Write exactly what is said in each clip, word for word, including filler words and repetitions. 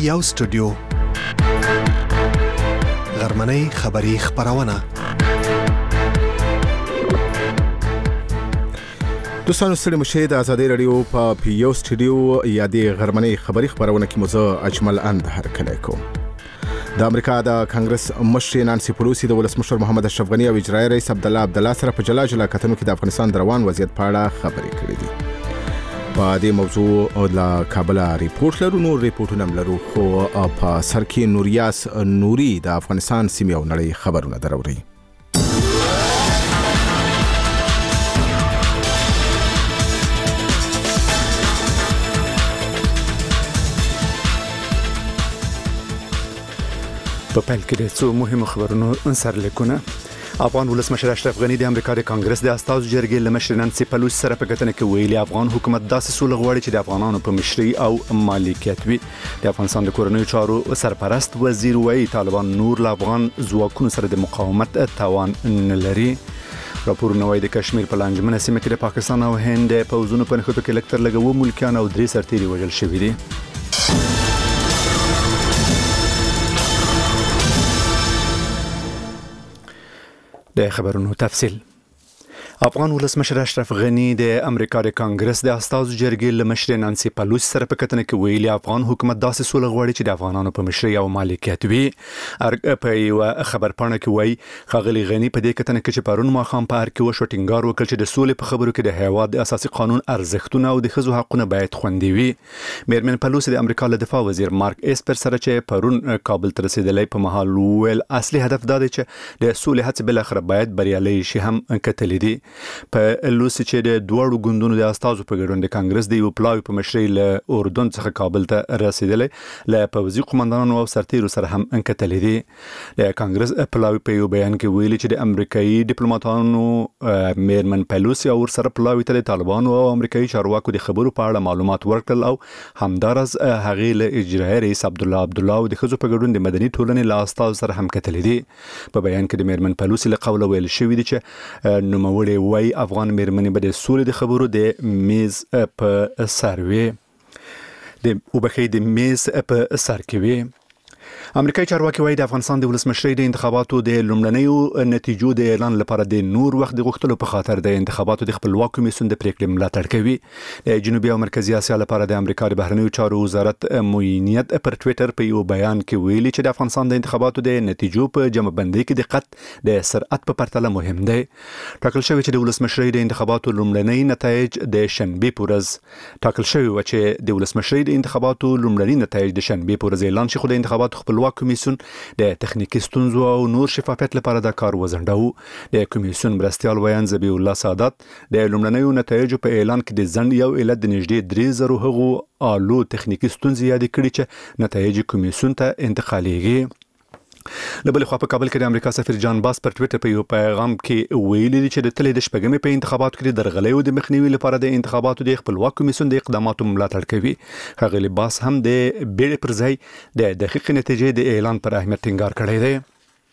یو سټوډیو غرمنۍ خبری خبرونه دوستانو ستړي مشه د ازادي رادیو په پیو سټوډیو یا د غرمنۍ خبری خبرونه کې موزه اجمل اند هر کله کوم د امریکا د کانګرس مشر نانسي پلوسی د ولسمشر محمد اشرف غنی او اجرایي رئیس عبد الله عبد الله سره په جلا جلا کتنو کې د افغانستان روان وضعیت په اړه خبرې کړې دي. په دې موضوع او د کابل ریپورت لرو نور ریپورتونه لرو خو په سر کې نوریاس نوري د افغانستان سیمې او نړۍ خبرونه دروري. په پیل کې د څو مهمو خبرونو سرلیکونه. افغان ولسمشر اشرف غنی د امریکا د کانګرس د استازو جرګې له مشر نانسي پلوسی سره په کتنه کې ویلي افغان حکومت داسې سوله غواړي چې د افغانانو په مشرۍ او مالکیت وي. د افغانستان د کورنیو چارو سرپرست وزیر وایي طالبان نور له افغان ځواکونو سره د مقاومت توان نه لري. راپورونه وایي د کشمیر په لانجمنه سیمه کې د پاکستان او هند پوځونو په نښتو کې لکتر لګو ملکیان او درې سرتیري وژل شوي دي. د خبرونو تفصیل. افغان ولسمشر اشرف غنی د امریکا د کانګرس د استازو جرګې له مشر نانسي پلوسی سره په کتنه کې ویلي افغان حکومت داسې سوله غواړي چې د افغانانو په مشرۍ او مالکیت وي. په یو خبرپاڼه کې وایي ښاغلي غنی په دې کتنه کې چې پرون ماښام په هر کې وشو ټینګار وکړ چې د سولې په خبرو کې د هیواد د اساسي قانون ارزښتونه او د ښځو حقونه باید خوندي وي. میرمن پلوسی د امریکا له دفاع وزیر مارک اسپر سره چې پرون کابل ته رسیدلی په مهال ویل اصلي هدف دا دی چې د سولې هڅې بالاخره باید بریالۍ شي هم کتلې دي. په لوسی چې د دوړو ګوندونو د استازو په ګډون د کانګرس د یو پلاوی په مشرۍ له اردن څخه کابل ته رسیدلی له پوځي قومندانانو او سرتیرو سره هم انکتلې دي. د کانګرس پلاوی په یو بیان کې ویلي چې د امریکایي ډیپلوماټانو میرمن پلوسی او ورسره پلاوی ته د طالبانو او امریکایي چارواکو د خبرو په اړه معلومات ورکړل او همدارس هغې له اجرایي رئیس عبد الله عبد الله او د ښځو په ګډون د مدني ټولنې له استازو سره هم کتلې دي. په بیان کې د میرمن پلوسی له قوله ویل شوي دي چې نوموړې وایي افغان میرمنې به د سولې د خبرو د میز په سر وي د وبخې د میز په سر کې وي. امریکایي چارواکي وایي د افغانستان د ولسمشرۍ د انتخاباتو د لومړنیو نتیجو د اعلان لپاره د نور وخت د غوښتلو په خاطر د انتخاباتو د خپلواک کمیسیون د پریکړې ملاتړ کوي. د جنوبي او مرکزي اسیا لپاره د امریکا د بهرنیو چارو وزارت معینیت پر ټوئیټر په یو بیان کې ویلي چې د افغانستان د انتخاباتو د نتیجو په جمع بندۍ کې دقت د سرعت په پرتله مهم دی. ټاکل شوی چې د ولسمشرۍ د انتخاباتو لومړنۍ نتایج د شنبې په ورځ ټاکل شوی و چې د ولسمشرۍ د انتخاباتو لومړنۍ نتایج د شنبې په ورځ اعلان شي خو د انتخاباتو خپلواک کمیسیون د تخنیکی ستونزو او نور شفافیت لپاره د کار وزنډو. د کمیسیون مرستیال ویان زبی الله سعادت د لومړنیو نتایجو په اعلان کې د ځنډ یو علت د نږدې درې زره هغو آلو تخنیکی ستونزې یاد کړي چې نتایج کمیسیون ته انتقالیږي. لبل خو په کابل کې د امریکا سفیر جان باس پر ټوئیټر په یو پیغام کې ویلي چې د تلې د شپږمې په انتخاباتو کې د درغلیو د مخنیوي لپاره د انتخاباتو د خپلواک کمیسیون د اقداماتو ملاتړ کوي. ښاغلي باس هم د بیړې پر ځای د دقیق نتیجې د اعلان پر اهمیت ټینګار کړی دی.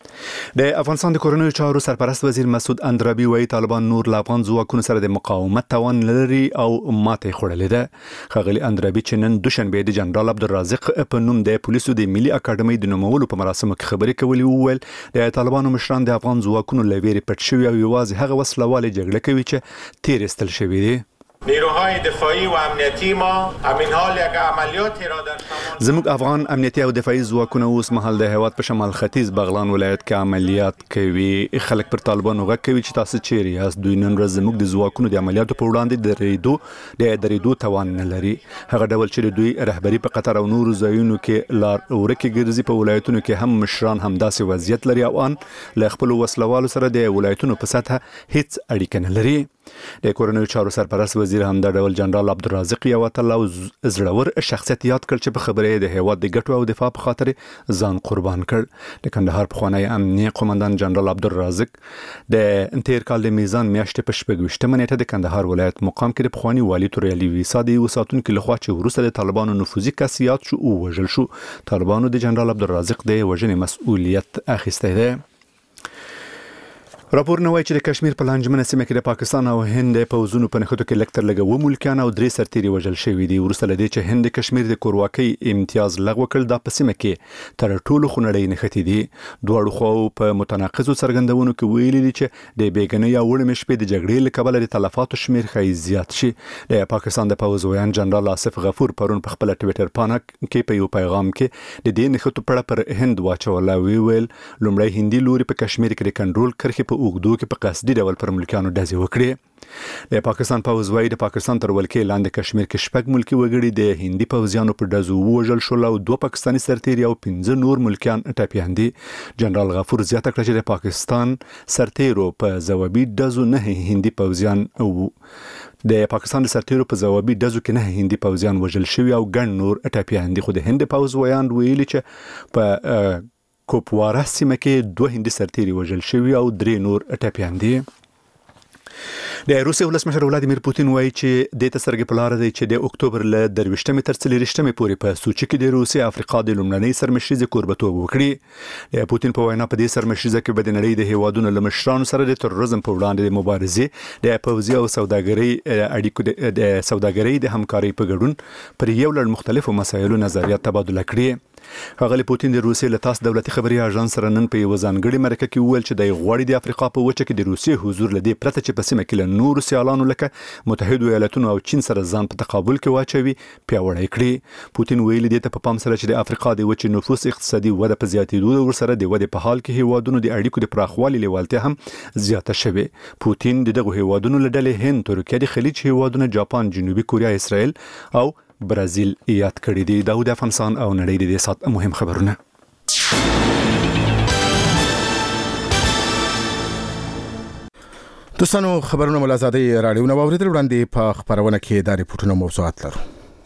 د افغانستان د کورنیو چارو سرپرست وزیر مسعود اندرابي وایي طالبان نور له افغان ځواکونو سره د مقاومت توان لري او ماته خوړلې ده. ښاغلي اندرابي چې نن دوشنبه د جنرال عبدالرازق په نوم د پولیسو د ملي اکاډمۍ د نومولو په مراسمو کې خبرې کولې وویل د طالبانو مشران د افغان ځواکونو له ویرې پټ شوي او یوازې هغه وسلوالې جګړه کوي چې تیر ایستل شوي دي. نیروهای دفاعی و امنیتی ما همین حال یک عملیاتی را در شمال زموږ افغان امنیتي او دفاعي ځواکونه اوس مهال د هیواد په شمال ختیځ بغلان ولایت کې عملیات کوي. خلک پر طالبانو غږ کوي چې تاسو چیرې یاست. دوی نن ورځ زموږ د ځواکونو د عملیاتو په وړاندې درېدو د درېدو توان نه لري. هغه ډول چې دوی رهبری په قطر او نورو ځایونو کې لار ورکې ګرځي په ولایتونو کې هم مشران همداسې وضعیت لري او ان له خپل وسلوالو سره د ولایتونو په سطح هیڅ اړیکه نه لري. د کورنیو چارو سرپرست وزیر هم د ډول جنرال عبدالرازق یو تل او زړور شخصیت یاد کړ چې په خبرې د هیواد د ګټو او دفاع په خاطر ځان قربان کړ. د کندهار پخوانی امنیه قومندان جنرال عبدالرازق د تیر کال د میزان میاشتې په شپږویشتمه نیټه د کندهار ولایت مقام کې د پخوانی والي توري علي ویسا د وساتونکو لخوا چې وروسته د طالبانو نفوذي کسيات شو او وژل شو. طالبانو د جنرال عبدالرازق د وژنې مسؤلیت اخیستی دی. راپور نوای چې د کشمیر په لانجمنه سیمه کې د پاکستان او هند په وزونو په نخښتو کې لکتر لګو ملکیان او درې سرتیري وژل شوی دي. ورسته لدی چې هند د کشمیر د کورواکۍ امتیاز لغوه کړ د په سیمه کې تر ټولو خنړې نښتې دي. دواړو خواو په متناقضو څرګندونو کې ویلي دي چې د بیګنۍ او وړمې شپې د جګړې له کبله د تلفاتو شمیر ښایي زیات شي. د پاکستان د پوځ ویان جنرال آصف غفور پرون په خپل ټویټر پاڼه کې په یو پیغام کې د دې نښتو په اړه پر هند واچوله. ویل لومړی هندي لوري په کشمیر کې د کنټرول کرښې په اوږدو کې په قصدي ډول پر ملکیانو ډزې وکړې. د پاکستان پوځ وايي د پاکستان تر ولکې لاندې کشمیر کې شپږ ملکی وګړي د هندي پوځیانو په ډزو ووژل شول او دوه پاکستاني سرتیري او پنځه نور ملکیان ټپیان دي. جنرال غفور زیاته کړه چې د پاکستان سرتیرو په ځوابي ډزو نه هندي پوځیان او د پاکستان د سرتیرو په ځوابي ډزو کې نه هندي پوځیان وژل شوي او ګڼ نور ټپیان دي. خو د هند پوځ ویان ویلي چې په کوپواره سیمه کې دوه هندي سرتیري وژل شوي او درې نور ټپیان دي. د روسیې ولسمشر ولادیمیر پوتین وایي چې د تسرګ په لار دی چې د اکتوبر له درويشتمې تر څلورویشتمې پورې په سوچي کې د روسیې افریقا د لومړنۍ سرمشریزې کوربتوب وکړي. د پوتین په وینا په دې سرمشریزه کې به د نړۍ د هیوادونو له مشرانو سره د تروریزم په وړاندې د مبارزې د پوځي او سوداګرۍ اړیکو د سوداګرۍ د همکارۍ په ګډون پر یو لړ مختلفو مسایلو نظریات تبادله کړي. ښاغلي پوتین د روسیې له تاس دولتي خبري اژانس سره نن په یو ځانګړي مرکه کې وویل چې د غوړي د افریقا په وچه کې د روسیې حضور لدی پرته چې په سیمه کې له نورو سیالانو لکه متحده ایالاتونو او چین سره ځان په تقابل کې واچوي پیاوړی کړي. پوتین ویلي دی ته په پام سره چې د افریقا د وچې نفوس اقتصادي وده په زیاتېدو ور سره د وده په حال کې هیوادونو د اړیکو د پراخوالي لیوالتیا هم زیاته شوه. پوتین دغه هیوادونو له ډلې هند، ترکیه، د خلیج هیوادونو، جاپان، جنوبي کوریا، اسرائیل او برازیل یاد کړی دی. داود افغانستان او نړۍ د دې سات مهم خبرونه. دوستانو خبرونه ملازادي رادیو نو اوریدل وړاندې په خبرونه کې د ریپورتونو موضوعات لرو.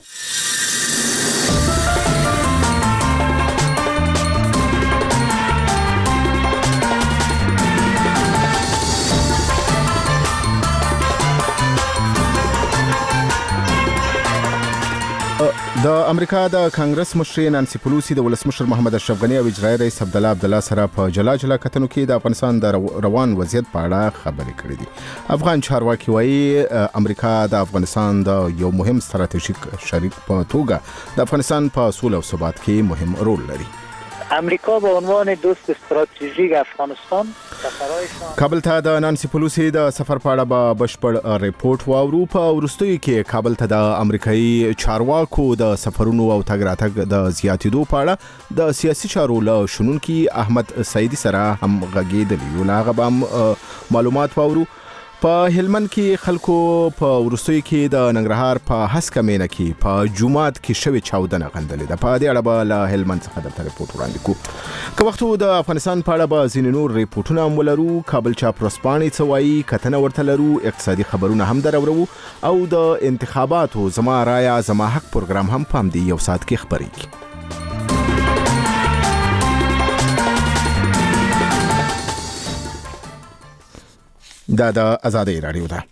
د امریکا د کانګرس مشر نانسي پلوسی د ولسمشر محمد اشرف غنی او اجرایي رئیس عبدالله عبدالله سره په جلا جلا کتنو کې د افغانستان د روان وضعیت په اړه خبرې کړې دي. افغان چارواکي وایي امریکا د افغانستان د یو مهم ستراتیژیک شریک په توګه د افغانستان په سوله او ثبات کې مهم رول لري. امریکا به عنوان دوست استراتژیک افغانستان سفرایشان کابل ته د نانسي پلوسی د سفر په اړه به بشپړ ریپورت واورو. په وروستیو کې کابل ته د امریکایي چارواکو د سفرونو او تګ راتګ د زیاتېدو په اړه د سیاسي چارو له شنونکي احمد سعیدي سره هم غږېدلی یو. هغه به معلومات واورو. په هلمند کې خلکو په ورستوي کې د ننګرهار په هسکه مینه کې په جمعات کې شوی چاودنه غندلې ده. په دې اړه به له هلمند څخه د ریپورت وړاندې کوو. که وختو د افغانستان په اړه به ځینې نور ریپورتونه هم ولرو. کابل چاپ ورځپاڼې څه وایي کتنه ورته لرو. اقتصادي خبرونه هم درورو او د انتخاباتو زما رایا زما حق پروګرام هم پام دی یو ساعت کې خبرېږي. دا د آزادۍ رادیو ده.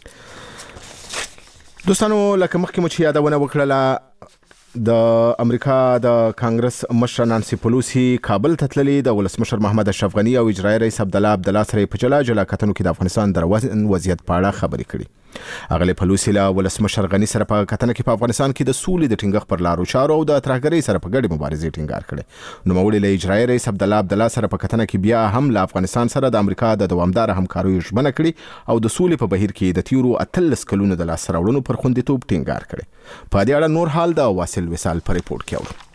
دوستانو لکه مخکې مو چې یادونه وکړله د امریکا د کانګرس مشر نانسي پلوسی کابل ته تللې د ولسمشر محمد اشرف غنی او اجرایي رئیس عبدالله عبدالله سره په جلا جلا کتنو کې د افغانستان د روان وضعیت په اړه خبرې کړې. اغلی پلوسی له ولسمشر غنی سره په کتنه کې په افغانستان کې د سولې د ټینګښت پر لارو چارو او د ترهګرۍ سره په ګډه مبارزې ټینګار کړي. نو مولي له اجرایي رئیس عبدالله عبدالله سره په کتنه کې بیا هم له افغانستان سره د امریکا د دوامدار همکارۍ ژمنه کړي او د سولې په بهیر کې د تیرو اتلس کلونو د لاس راوړنو پر خوندیتوب ټینګار کړي. په دې اړه نور حال د واصل وصال په ریپورت کې اورو.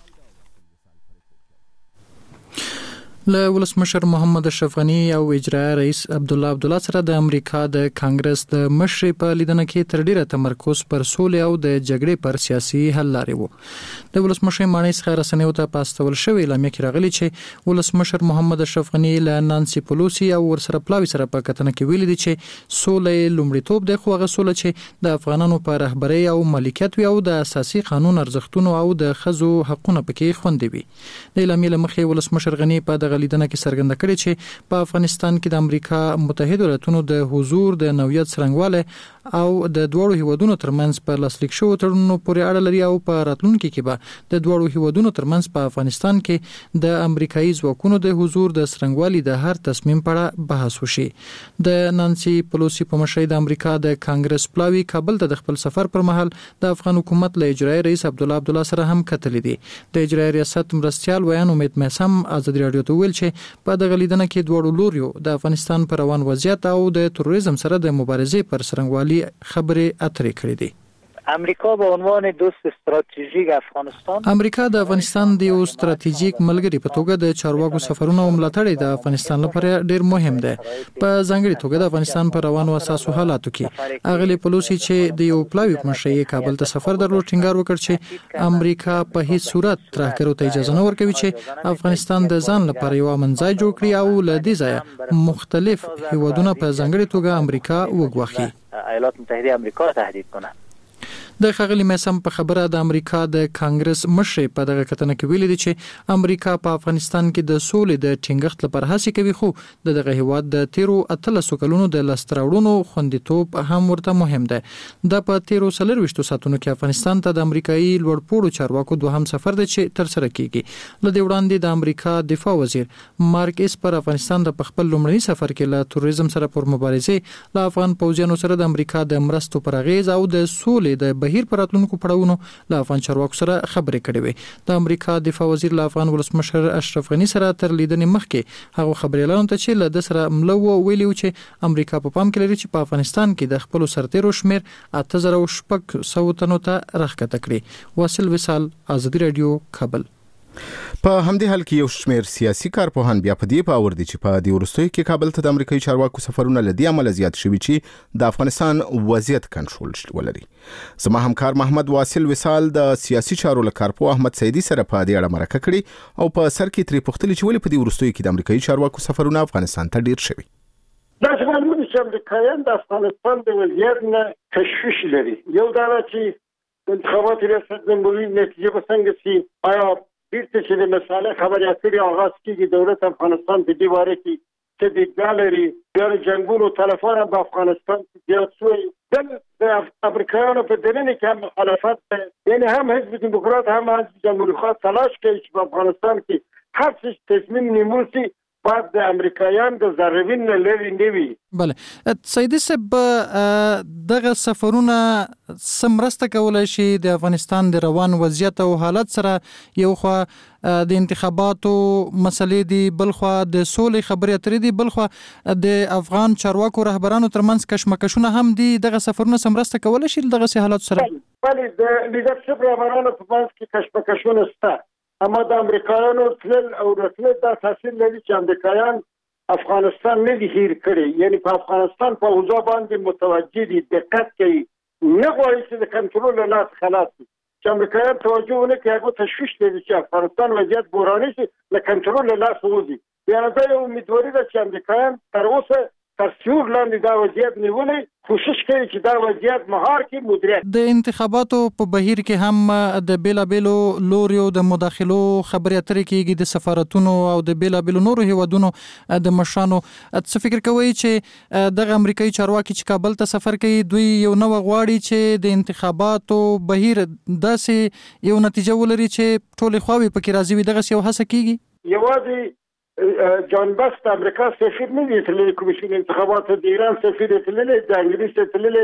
له ولسمشر محمد اشرف غنی او اجرایي رئیس عبدالله عبدالله سره د امریکا د کانګرس د مشر په لیدنه کې تر ډیره تمرکز پر سولې او د جګړې پر سیاسي حل لارې وو. د ولسمشر معنی څخه رسنیو ته پاستول شوی اعلامیه کې راغلی چې ولسمشر محمد اشرف غنی له نانسي پلوسی او ورسره پلاوی سره په کتنه کې ویلي دي چې سولې لومړیتوب دی، خو هغه سوله چې د افغانانو په رهبرۍ او ملکیت وي او د اساسي قانون ارزښتونو او د ښځو حقوقو پکې خوندي وي. د اعلامیې له مخې ولسمشر غنی په دغه لیدنه کې څرګنده کړې چې په افغانستان کې د امریکا متحده ایالاتونو د حضور د نوعیت څرنګواله او د دوړو هیوادونو ترمنځ په لاسلیک شو تړونونو پورې اړه لري او په راتلونکي کې به د دوړو هیوادونو ترمنځ په افغانستان کې د امریکایي ځواکونو د حضور د څرنګوالي د هر تصمیم په اړه بحث وشي. د نانسي پلوسی په مشرۍ د امریکا د کانګرس پلاوی کابل ته د خپل سفر پر مهال د افغان حکومت له اجرایي رئیس عبدالله عبدالله سره هم کتلې دي. د اجرایي ریاست مرستيال ویان امید مېسم ازادي رادیو ته ویل چې په دغه لیدنه کې دوړو لوریو د افغانستان پر روان وضعیت او د تروریزم سره د مبارزې پر څرنګوالي خبرې اترې کړې دي. امریکا به عنوان دوست استراتیژیک افغانستان امریکا د افغانستان د یو استراتیژیک ملګری په توګه د چارواکو سفرونو او ملاتړ د افغانستان لپاره ډیر مهم دی. په ځانګړي توګه د افغانستان په روانو اساسو حالاتو کې اغلی پلوسی چې د یو پلاوی په مشرۍ کابل ته سفر درلود ټینګار وکړ چې امریکا په هیڅ صورت ترهګرو ته اجازه نه ورکوي چې افغانستان د ځان لپاره یو منځای جوړ کړي او له دې ځایه مختلف هیوادونه په ځانګړي توګه امریکا وګواخي. ایالات متحده امریکا تهدید کنه. د خغلی مېسم په خبره د امریکا د کانګرس مشر په دغه کتنه کې ویلي دي چې امریکا په افغانستان کې د سولې د ټینګښت لپاره هڅې کوي، خو د دغه هیواد د تیرو اتلسو کلونو د لستراوړونو خوندیتوب هم ورته مهم دی. د په تیرو څلرويشتو ساتونو کې افغانستان ته د امریکایي لوړپوړو چارواکو دوهم سفر دی چې تر سره کیږي. لدې وړاندې د امریکا دفاع وزیر مارک اسپر افغانستان د خپل لومړني سفر کې له تروریزم سره پر مبارزې له افغان پوځیانو سره د امریکا د مرستو پر اغیز او د سولې د بهیر پر راتلونکو پړاوونو له افغان چارواکو سره خبرې کړې وي. د امریکا دفاع وزیر له افغان ولسمشر اشرف غنی سره تر لیدنې مخکې هغه خبرې اعلان ته چې له د سره ملو ویلي چې امریکا په پام کې لري چې په افغانستان کې د خپل سرتیرو شمیر اته زره شپږ سوه تنو ته راښکته کړي. واصل وصال، ازادي رادیو، کابل. په همدې حال کې یو شمېر سیاسي کارپوهان بیا په دې باور دي چې په دې وروستیو کې کابل ته د امریکایي چارواکو سفرونه له دې عمله زیات شوي چې د افغانستان وضعیت کنټرول ولري. زما همکار محمد واصل وصال د سیاسي چارو له کارپوه احمد سیدی سره په دې اړه مرکه کړې او په سر کې ترې پوښتنه چې ولې په دې وروستیو کې د امریکایي چارواکو سفرونه افغانستان ته ډیر شوي. دا چې معلومه چې امریکایان د افغانستان د وضعیت نه تشویش لري. یو دا چې د انتخاباتو ریاست جمهوریت نتیجه به څنګه شي، آیا بیرته چې د مسالې خبرې اترې آغاز کېږي، دولت افغانستان په دې باره کې څه دیدګاه لري، بیا د جنګونو تلفات په افغانستان کې زیات شوی. د امریکایانو په دننه کې هم مخالفت دی، یعنې هم حزب دیموکرات هم حزب جمهوریت تلاش کوي چې په افغانستان کې هر څه تصمیم نیول شي باید د امریکایان د ضربین نه لري نه وي. بله سیدی صاحب، دغه سفرونه سمرسته کولای شي د افغانستان د روان وضعیت او حالت سره یو خو د انتخاباتو مسلې دي، بل خو د سولې خبرې اترې دي، بل خو د افغان چارواکو رهبرانو ترمنځ کشمکشونه هم دي. دغه سفرونه سمرسته کولای شي دغه حالات سره؟ بله د لیدرشپ رهبرانو په منځ کې کشمکشونه شته، اما د امریکایانو تلل او راتلل دا تاثیر لري چې امریکایان افغانستان نه دي هیر کړی، یعنی په افغانستان په اوضاع باندې متوجه دي، دقت کوي، نه غواړي چې د کنټرول له لاسه خلاص شي. چې امریکایان توجه ونه کړي، هغه تشویش لري چې افغانستان وضعیت بحراني شي، له کنټرول له لاسه وځي. بیا دا یو امیدواري ده چې امریکایان تر اوسه تر سیور لاندې دا وضعیت نیولې، کوشش کوي چې دا وضعیت مهار کړي مدیریت. د انتخاباتو په بهیر کې هم د بیلابیلو لوریو د مداخلو خبرې اترې کېږي، د سفارتونو او د بیلابیلو نورو هیوادونو د مشرانو. څه فکر کوي چې دغه امریکایي چارواکي چې کابل ته سفر کوي دوی یو نو غواړي چې د انتخاباتو بهیر داسې یو نتیجه ولري چې ټولې خواوې پکې راضي وي؟ دغه یو هڅه کېږي؟ یوازې جان بست امریکا سفیر نه دی تللی، کمیسیون انتخابات د ایران سفیر تللی، د انګلیس تللی،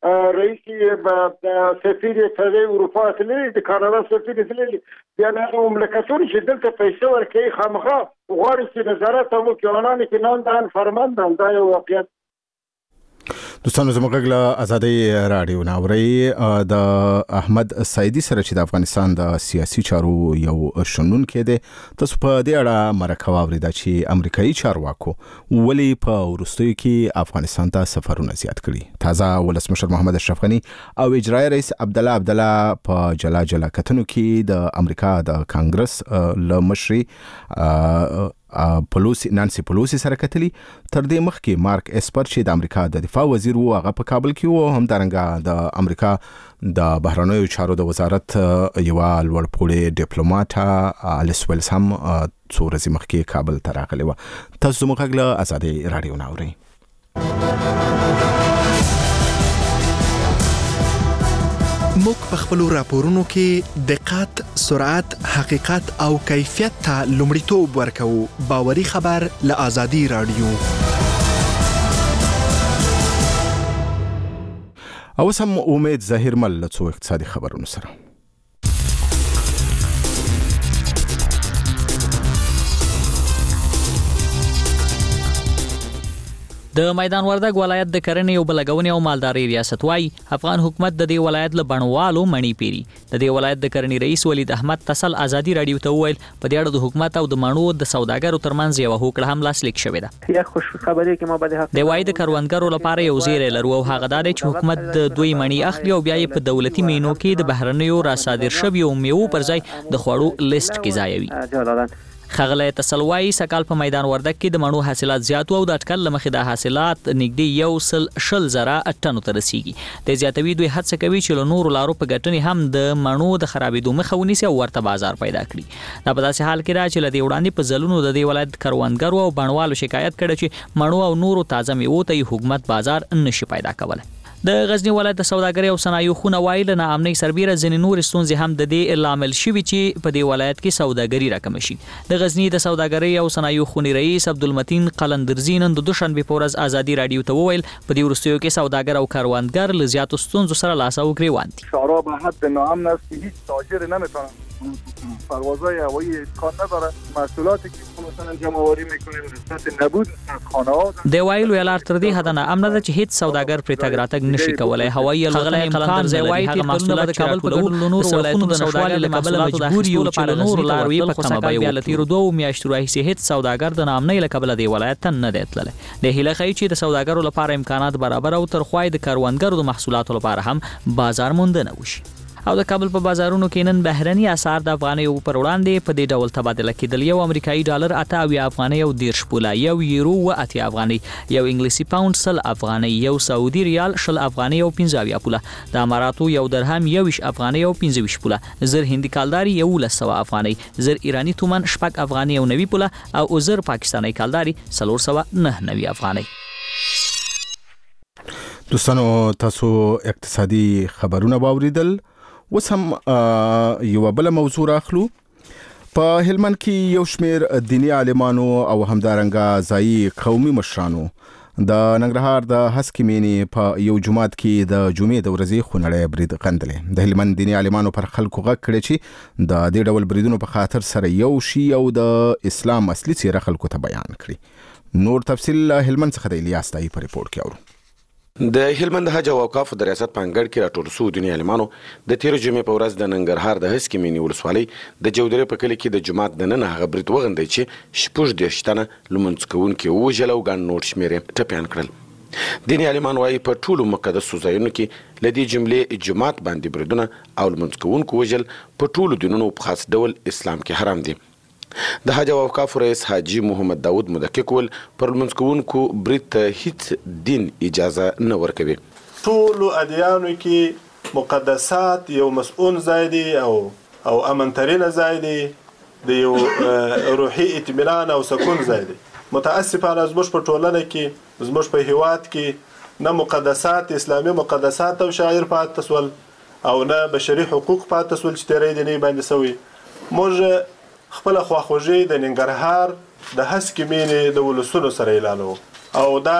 رئیس سفیر تللی، اروپا تللی، د کاناډا سفیر تللی. بیا هغه مملکتونه چې دلته پیسې ورکوي خامخا غواړي چې نظارت وکړي، اعلان کړي نن دان فرماندان. دا یو واقعیت. دوستانو زموږ غږ له ازادي رادیو ناوري د احمد سیدی سره چې د افغانستان د سیاسي چارو یو شنونکی دی. تاسو په دې اړه مرکه واوریده چې امریکایي چارواکو ولې په وروستیو کې افغانستان ته سفرونه زیات کړي. تازه ولسمشر محمد اشرف غنی او اجرایي رئیس عبدالله عبدالله په جلا جلا کتنو کې د امریکا د کانګرس له مشري پلوسی نانسی پلوسی سره کتلی. تر دې مخکې مارک اسپر چې د امریکا د دفاع وزیر وو هغه په کابل کې وو، هم دارنګه د امریکا د بهرنیو چارو د وزارت یو لوړپوړی ډیپلوماټ الیس ویلز هم څو ورځې مخکې کابل ته راغلی و. تاسو زموږ غږ له ازادي راډیو نه اورئ. موږ په خپلو راپورونو کې دقت، سرعت، حقیقت او کیفیت ته لومړیتوب ورکوو. باوري خبر له ازادي راډیو. اوس هم امید ظاهرمل له څو اقتصادي خبرونو سره. د میدان وردګ ولایت د کرنې او بلګونې او مالدارۍ ریاست وايي افغان حکومت د دې ولایت له بڼوالو مڼې پیري. د دې ولایت د کرنې رئیس ولید احمد تسل ازادي راډیو ته وویل په دې اړه د حکومت او د مڼو د سوداګرو ترمنځ یو هوکړه هم لاسلیک شوې ده. یا خوش خبرې کې ما به د وای د کروندګرو لپاره یو زیری لرو او هغه دا چې حکومت د دوی مڼې اخلي او بیا یې په دولتي مینو کې د بهرنیو را صادر شویو میوو پر ځای د خوړو لیست کې ځایوي. خغله تسلوای سکال په میدان وردګ کې د مڼو حاصلات زیات او د اټکل لمخې د حاصلات نږدې یو سل شل زره ټنو ته رسیږي. د زیاتوي دوی هڅه کوي چې له نورو لارو په ګټنې هم د مڼو د خرابېدو مخه ونیسي او ورته بازار پیدا کړي. دا په داسې حال کې را چې له دې وړاندې په ځلونو د دې ولایت کروندګرو او بڼوالو شکایت کړي چې مڼو او نورو تازه میوو ته حکومت بازار نشي پیدا کولی. د غزنی ولایت د سوداګرۍ او صنایعو خونه وایي له ناامنۍ سربیره ځینې نور ستونزې هم د دې لامل شوي چې په دې ولایت کې سوداګري راکمه شي. د غزنی د سوداګرۍ او صنایعو خونې رئیس عبدالمتین قلندرزي نن د دوشنبې په ورځ ازادي راډیو ته وویل په دې وروستیو کې سوداګر او کروندګر له زیاتو ستونزو سره لاس او ګریوان دي. شورا به حد ناامن است که هیچ تاجر نمیتونه پروازهای هوایی کار نداره. محصولاتی که مثلا جمع آوری میکنیم نسبت نبود خانه ها د وایلو یلار تر دې حد نه امن ده چې هیڅ سوداګر پرې تګ راتګ نشي کولای. هوایي الوتنې امکان نه لري. هغه محصولات د کابل په ګډون نور ولایتونو د نشوالي له کابل مجبور یو چې نور لارو یې په کمه بیه ولتي رو دوه میاشتو راهیسې هیڅ سوداګر د ناامنۍ له کابل دی ولایت نه دی تللی. د هیله خی چې د سوداګرو لپاره امکانات برابر او تر خوای د کاروانګرو د محصولاتو لپاره هم بازار موندنه وشي. او د کابل په بازارونو کې نن بهرني اسعار د افغانیو پر وړاندې په دې ډول تبادله کېدل. یو امریکایي ډالر اته اویا افغانۍ او دیرش پوله، یو یورو و اتیا افغانۍ، یو انګلیسي پاوند سل افغانۍ، یو سعودي ریال شل افغانۍ او پنځه اویا پوله، د اماراتو یو درهم یویش افغانۍ او پنځه ویشت پوله، زر هندي کالداري یولس سوه افغانۍ، زر ایرانی تومن شپږ افغانۍ او نوي پوله او زر پاکستاني کالداري څلور سوه نهه نوي افغانۍ. دوستانو تاسو اقتصادي خبرونه واوریدل. اوس هم یو بل موضوع راخلو. په هلمند کې یو شمیر دینی عالمانو او همدارنګه ځایي قومي مشرانو د ننګرهار د هسکې مینې په یو جومات کې د جمعې د ورځې خونړی برید غندلې. د هلمند دینی عالمانو پر خلکو غږ کړی چې د دې ډول بریدونو په خاطر سره یو شي او د اسلام اصلي څیره خلکو ته بیان کړي. نور تفصیل هلمند څخه د الیاس تایي په ریپورت کې اورو. د هلمند حج او اوقاف د ریاست په انګړ کې راټول شوو دیني عالمانو د تیر جمعې په ورځ د ننګرهار د هسکې مینې ولسوالۍ د جودرې په کلي کې د جومات دننه هغه برید وغندی چې شپږ دېرش تنه لمونځ کوونکي ووژل او ګڼ نور شمېر یې ټپیان کړل. دیني عالمان وایي په ټولو مقدسو ځایونو کې له دې جملې جومات باندې بریدونه او لمونځ کوونکو وژل په ټولو دینونو په خاص ډول اسلام کې حرام دي. د حج او اوقاف رئیس حاجي محمد داود مدقق ول پر لمونځ کوونکو برید ته هیڅ دین اجازه نه ورکوي. ټولو ادیانو کې مقدسات یو مسؤون ځای دی او او امنترینه ځای دی، د یو روحي اطمینان او سکون ځای دی. متاسفانه زموږ په ټولنه کې زموږ په هیواد کې نه مقدسات اسلامي مقدسات او شاعر پاتې سول او نه بشري حقوق پاتې سول چې تیری دیني باندې سوي. موږ خپل خواخوږي د ننګرهار د هسکې مینې د ولسونو سره اعلانوو او دا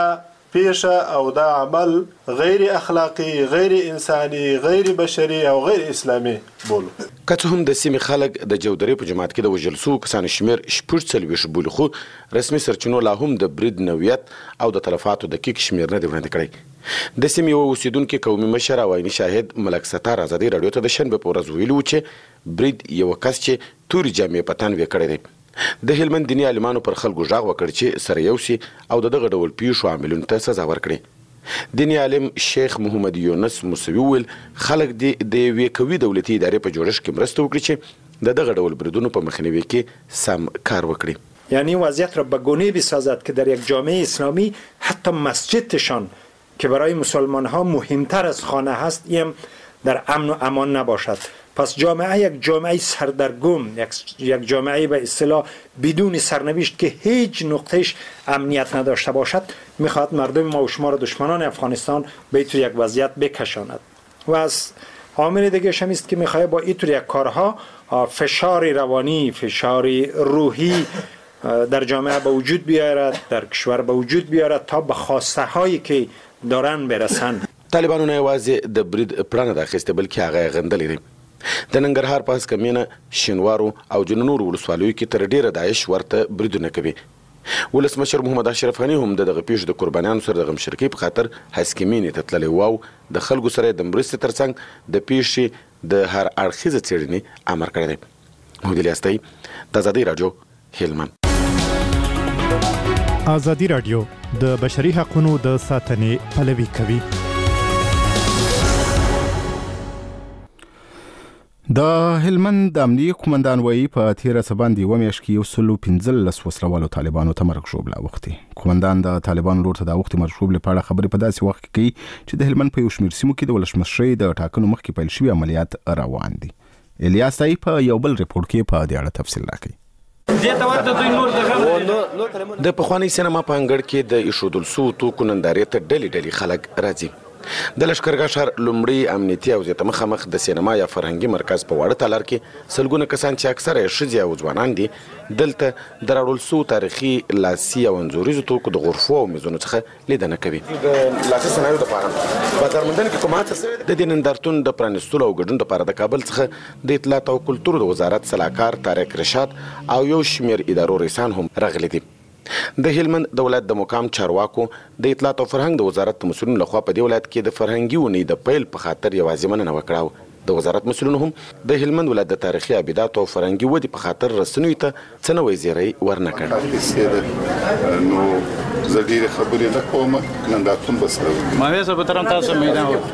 پیښه او دا عمل غیر اخلاقی، غیر انساني، غیر بشري او غیر اسلامي بولو. که څه هم د سیمې خلک د جودرې په جماعت کې د وژل سوو کسانو شمېر شپږ څلوېښت بولي، خو رسمي سرچینو لا هم د برید نوعیت او د تلفاتو دقیق شمېر نه دی وړاندې کړی. د سیمې یو اوسیدونکي قومي مشر او عیني شاهد ملک ستار ازادي راډیو ته د شنبې په ورځ ویلي و چې برید یو کس چې تورې جامې په تن وې کړی دی. د هلمند دیني عالمانو پر خلکو غږ وکړ چې سره یو سي او د دغه ډول پیښو عاملونو ته سزا ورکړي. دیني عالم شیخ محمد یونس موسوي وویل خلک د یوې قوي دولتي ادارې په جوړښت کې مرسته وکړي چې د دغه ډول بریدونو په مخنیوي کې سم کار وکړي. یعنی وضعیت را به گونه بسازد که در یک جامعه اسلامی حتی مسجدشان که برای مسلمان ها مهمتر از خانه هست این در امن و امان نباشد. پس جامعه یک جامعه سردرگم، یک جامعه به اصطلاح بدون سرنوشت که هیچ نقطهش امنیت نداشته باشد میخواد مردم ما و شما را دشمنان افغانستان به اینطور یک وضعیت بکشاند. و از عامل دیگه هم است که میخواد با اینطور یک کارها فشار روانی، فشار روحی در جامعه به وجود بیارد، در کشور به وجود بیارد تا به خواسته هایی که دارن برسن. طالبانو نه یوازې د برید پلان د اخیسته بلکې هغه غندلې دي. د ننګرهار په هسکمینه، شینوارو او ځینو نورو ولسوالیو کې تر ډیره داعش ورته بریدونه کوي. ولسمشر محمد اشرف غني هم د دغه پیښو د قربانیانو سره د غمشرکۍ په خاطر هسکمینې ته تللی و او د خلکو سره د مرستې ترڅنګ د پیښې د هر اړخیزه څېړنې امر کړی دی. محمود الیاستی، د ازادۍ راډیو، هلمند. ازادي راډیو د بشري حقوقو د ساتنې پلوي کوي. د هلمند د امنیه قومندان وایي په تیره سبا د یوه میاشت کې یو سل او پنځلس وسلوالو طالبانو ته مرګ ژوبله اوښتې. قومندان د طالبانو لور ته د اوښتې مرګ ژوبلې په اړه خبرې په داسې وخت کې کوي چې د هلمند په یو شمېر سیمو کې د ولسمشرۍ د ټاکنو مخکې پیل شوي عملیات روان دي. الیاس تایي په یو بل ریپورټ کې په دې اړه تفصیل راکوي. د پخواني سینما په انګړ کې د ایښودل شوو توکو نندارې ته ډلې ډلې خلک راځي. د لښکرګاه ښار لومړی امنیتي او زیاته مخامخ د سینما یا فرهنګي مرکز په واړه تالار کې سلګونه کسان چې اکثره یې ښځې او ځوانان دي دلته د راوړل شوو تاریخي لاسي او انځوریزو توکو د غرفو او میزونو څخه لیدنه کوي. د لاسي صنایعو دپاره بازار موندنې کې کوم هڅه شوې ده؟ د دې نندارتون د پرانیستلو او ګډون دپاره د کابل څخه د اطلاعات او کلتور د وزارت سلاکار طارق رشاد او یو شمېر ادارو رئیسان هم راغلي دي. د هلمند د ولایت د مقام چارواکو د اطلاعات او فرهنګ د وزارت د مسؤلینو لخوا په دې ولایت کې د فرهنګي اونۍ د پیل په خاطر یوازې مننه وکړه. د وزارت مسؤلینو هم د هلمند ولایت د تاریخي ابیداتو او فرهنګي ودې په خاطر رسنیو ته څه نوی زیری ورنه کړ. نو زه ډېرې خبرې نه کوم، نندارتون به سره وکړو. ماوې زه به ترم تاسو میدان وکړو.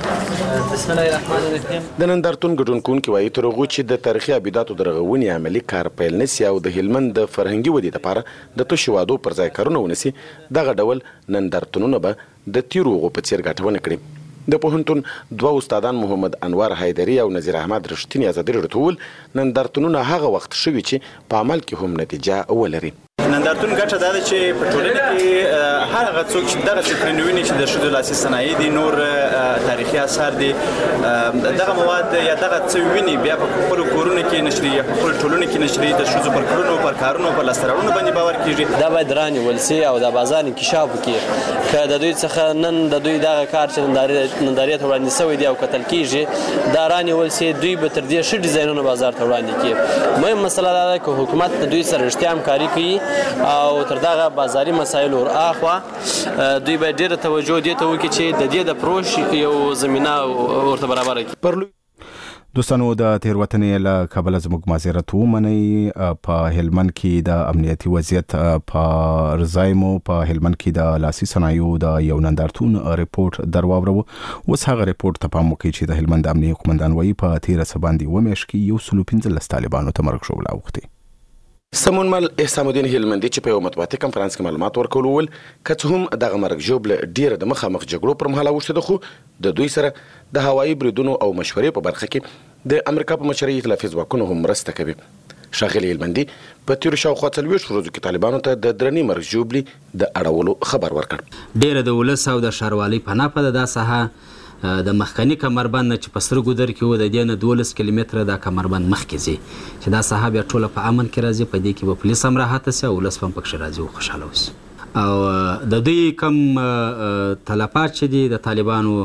د نندارتون ګډونکوونکي وایي تر هغو چې د تاریخي ابیداتو د رغونې عملي کار پیل نسي او د هلمند د فرهنګي ودې لپاره د تشو وعدو پر ځای کارونه ونسي، دغه ډول نندارتونونه به د تیرو هغو په څېر ګټه ونه کړي. د پوهنتون دوه استادان محمد انور حیدري او نظیر احمد رښتیني ازادي راډیو ته وویل نندارتونونه هغه وخت شوي چې په عمل کې هم نتیجه ولري. نندارتون ګټه دا ده چې په ټولنه کې هر هغه څوک چې دغه فکرونه ویني چې د ښځو لاسي صنایع دي، نور تاریخي آثار دي، دغه مواد یا دغه څه ویني بیا په خپلو کورونو کې نشري یا په خپلو ټولنو کې نشري، د ښځو پر کړنو، پر کارونو، پر لاسته راوړنو باندې باور کېږي. دا باید رانیول سي او د بازار انکشاف وکړي. که د دوی څخه نن د دوی دغه کار چې نندارې ته وړاندې شوی دی او کتل کېږي دا رانیول سي، دوی به تر دې ښه ډیزاینونه بازار ته وړاندې کړي. مهم مسله دا ده که حکومت د دوی سره رښتیا همکاري کوي او تر دغه بازاري مسایلو ور اخوا دوی به ډېره توجه دې ته وکړي چې د دې د پروش یو زمینه ورته برابره کړي. دوستانو د تیروتنې له کبله زموږ معذرت ومنئ. په هلمند کې د امنیتي وضعیت په ځای مو په هلمند کې د لاسي صنایعو د یو نندارتون ریپورټ در واورو. اوس هغه ریپورټ ته پام وکړئ چې د هلمند امنیه قومندان وایي په تیره سبا د یوه میاشت کې یو سل او پنځلس طالبانو ته مرګ ژوبله اوښتې. سمون مل احسام الدین هلمندي چې په یو مطبوعاتي کنفرانس کې معلومات ورکول وویل که څه هم دغه مرګ ژوبله ډیره د مخامخ جګړو پر مهال اوښتې ده، خو د دوی سره د هوایي بریدونو او مشورې په برخه کې د امریکا په مشرۍ ائتلافي ځواکونو هم مرسته کوي. ښاغلي هلمندي په تیرو شاوخوا څلوېښت ورځو کې طالبانو ته د درنې مرګ ژوبلې د اړولو خبر ورکړ. ډیره د ولس او د ښاروالۍ پناه په دا ساحه د مخکنی کمربند نه چې په سترګو در کې و د دې نه دولس کیلومتره دا کمربند مخکې ځي چې دا ساحه بیا ټوله په امن کې راځي. په دې کې به پولیس هم راحته سي او ولس هم پکښې راځي او خوشحاله اوسي. او د دوی کم تلفات چې دي د طالبانو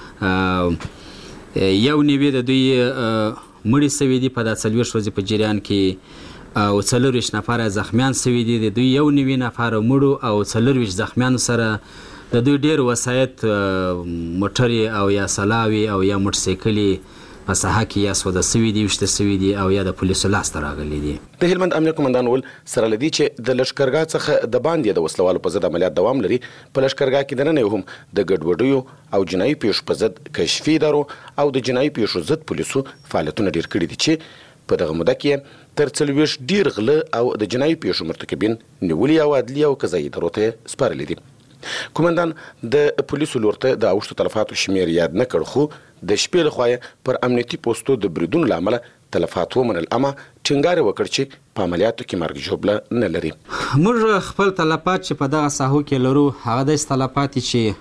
یو نیوي د دوی مړي سوي دي په دا څلوېښت ورځې په جریان کې او څلورویشت نفره زخمیان سوي دي. د دوی یو نیوي نفره مړو او څلورویشت زخمیانو سره د دوی ډېر وسایط موټرې او یا سلاوي او یا موټرسایکلې په ساحه کې یا سوده سوي دي، ویشته سوي دي او یا د پولیسو لاسته راغلي دي. د هلمند امنیه قومندان وویل سره له دې چې د لښکرګاه څخه د باندې د وسلوالو په ضد عملیات دوام لري، په لښکرګاه کې دننه هم د ګډوډیو او جنایي پیښو په ضد کشفي ادارو او د جنایي پیښو ضد پولیسو فعالیتونه ډېر کړي دي چې په دغه موده کې تر څلوېښت ډیر غله او د جنایي پیښو مرتکبین نیولي او عدلي او قضایي ادارو ته سپارلي دي. کومندان د پولیسو لور ته د اوښتو تلفاتو شمیر یاد نه کړ، خو د شپې لخوا پر امنیتي پوستو د بریدونو له امله تلفات ومنل، اما ټینګار وکړ چې په عملیاتو کې مرګ ژوبله نه لري. موږ خپل تلفات چې په دغه ساحو کې لرو هغه داسې تلفات چې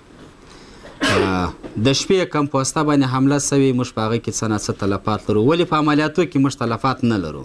د شپې کم پوسته باندې حمله سوي، موږ په هغه کې څه نه څه تلفات لرو، ولې په عملیاتو کې موږ تلفات نه لرو.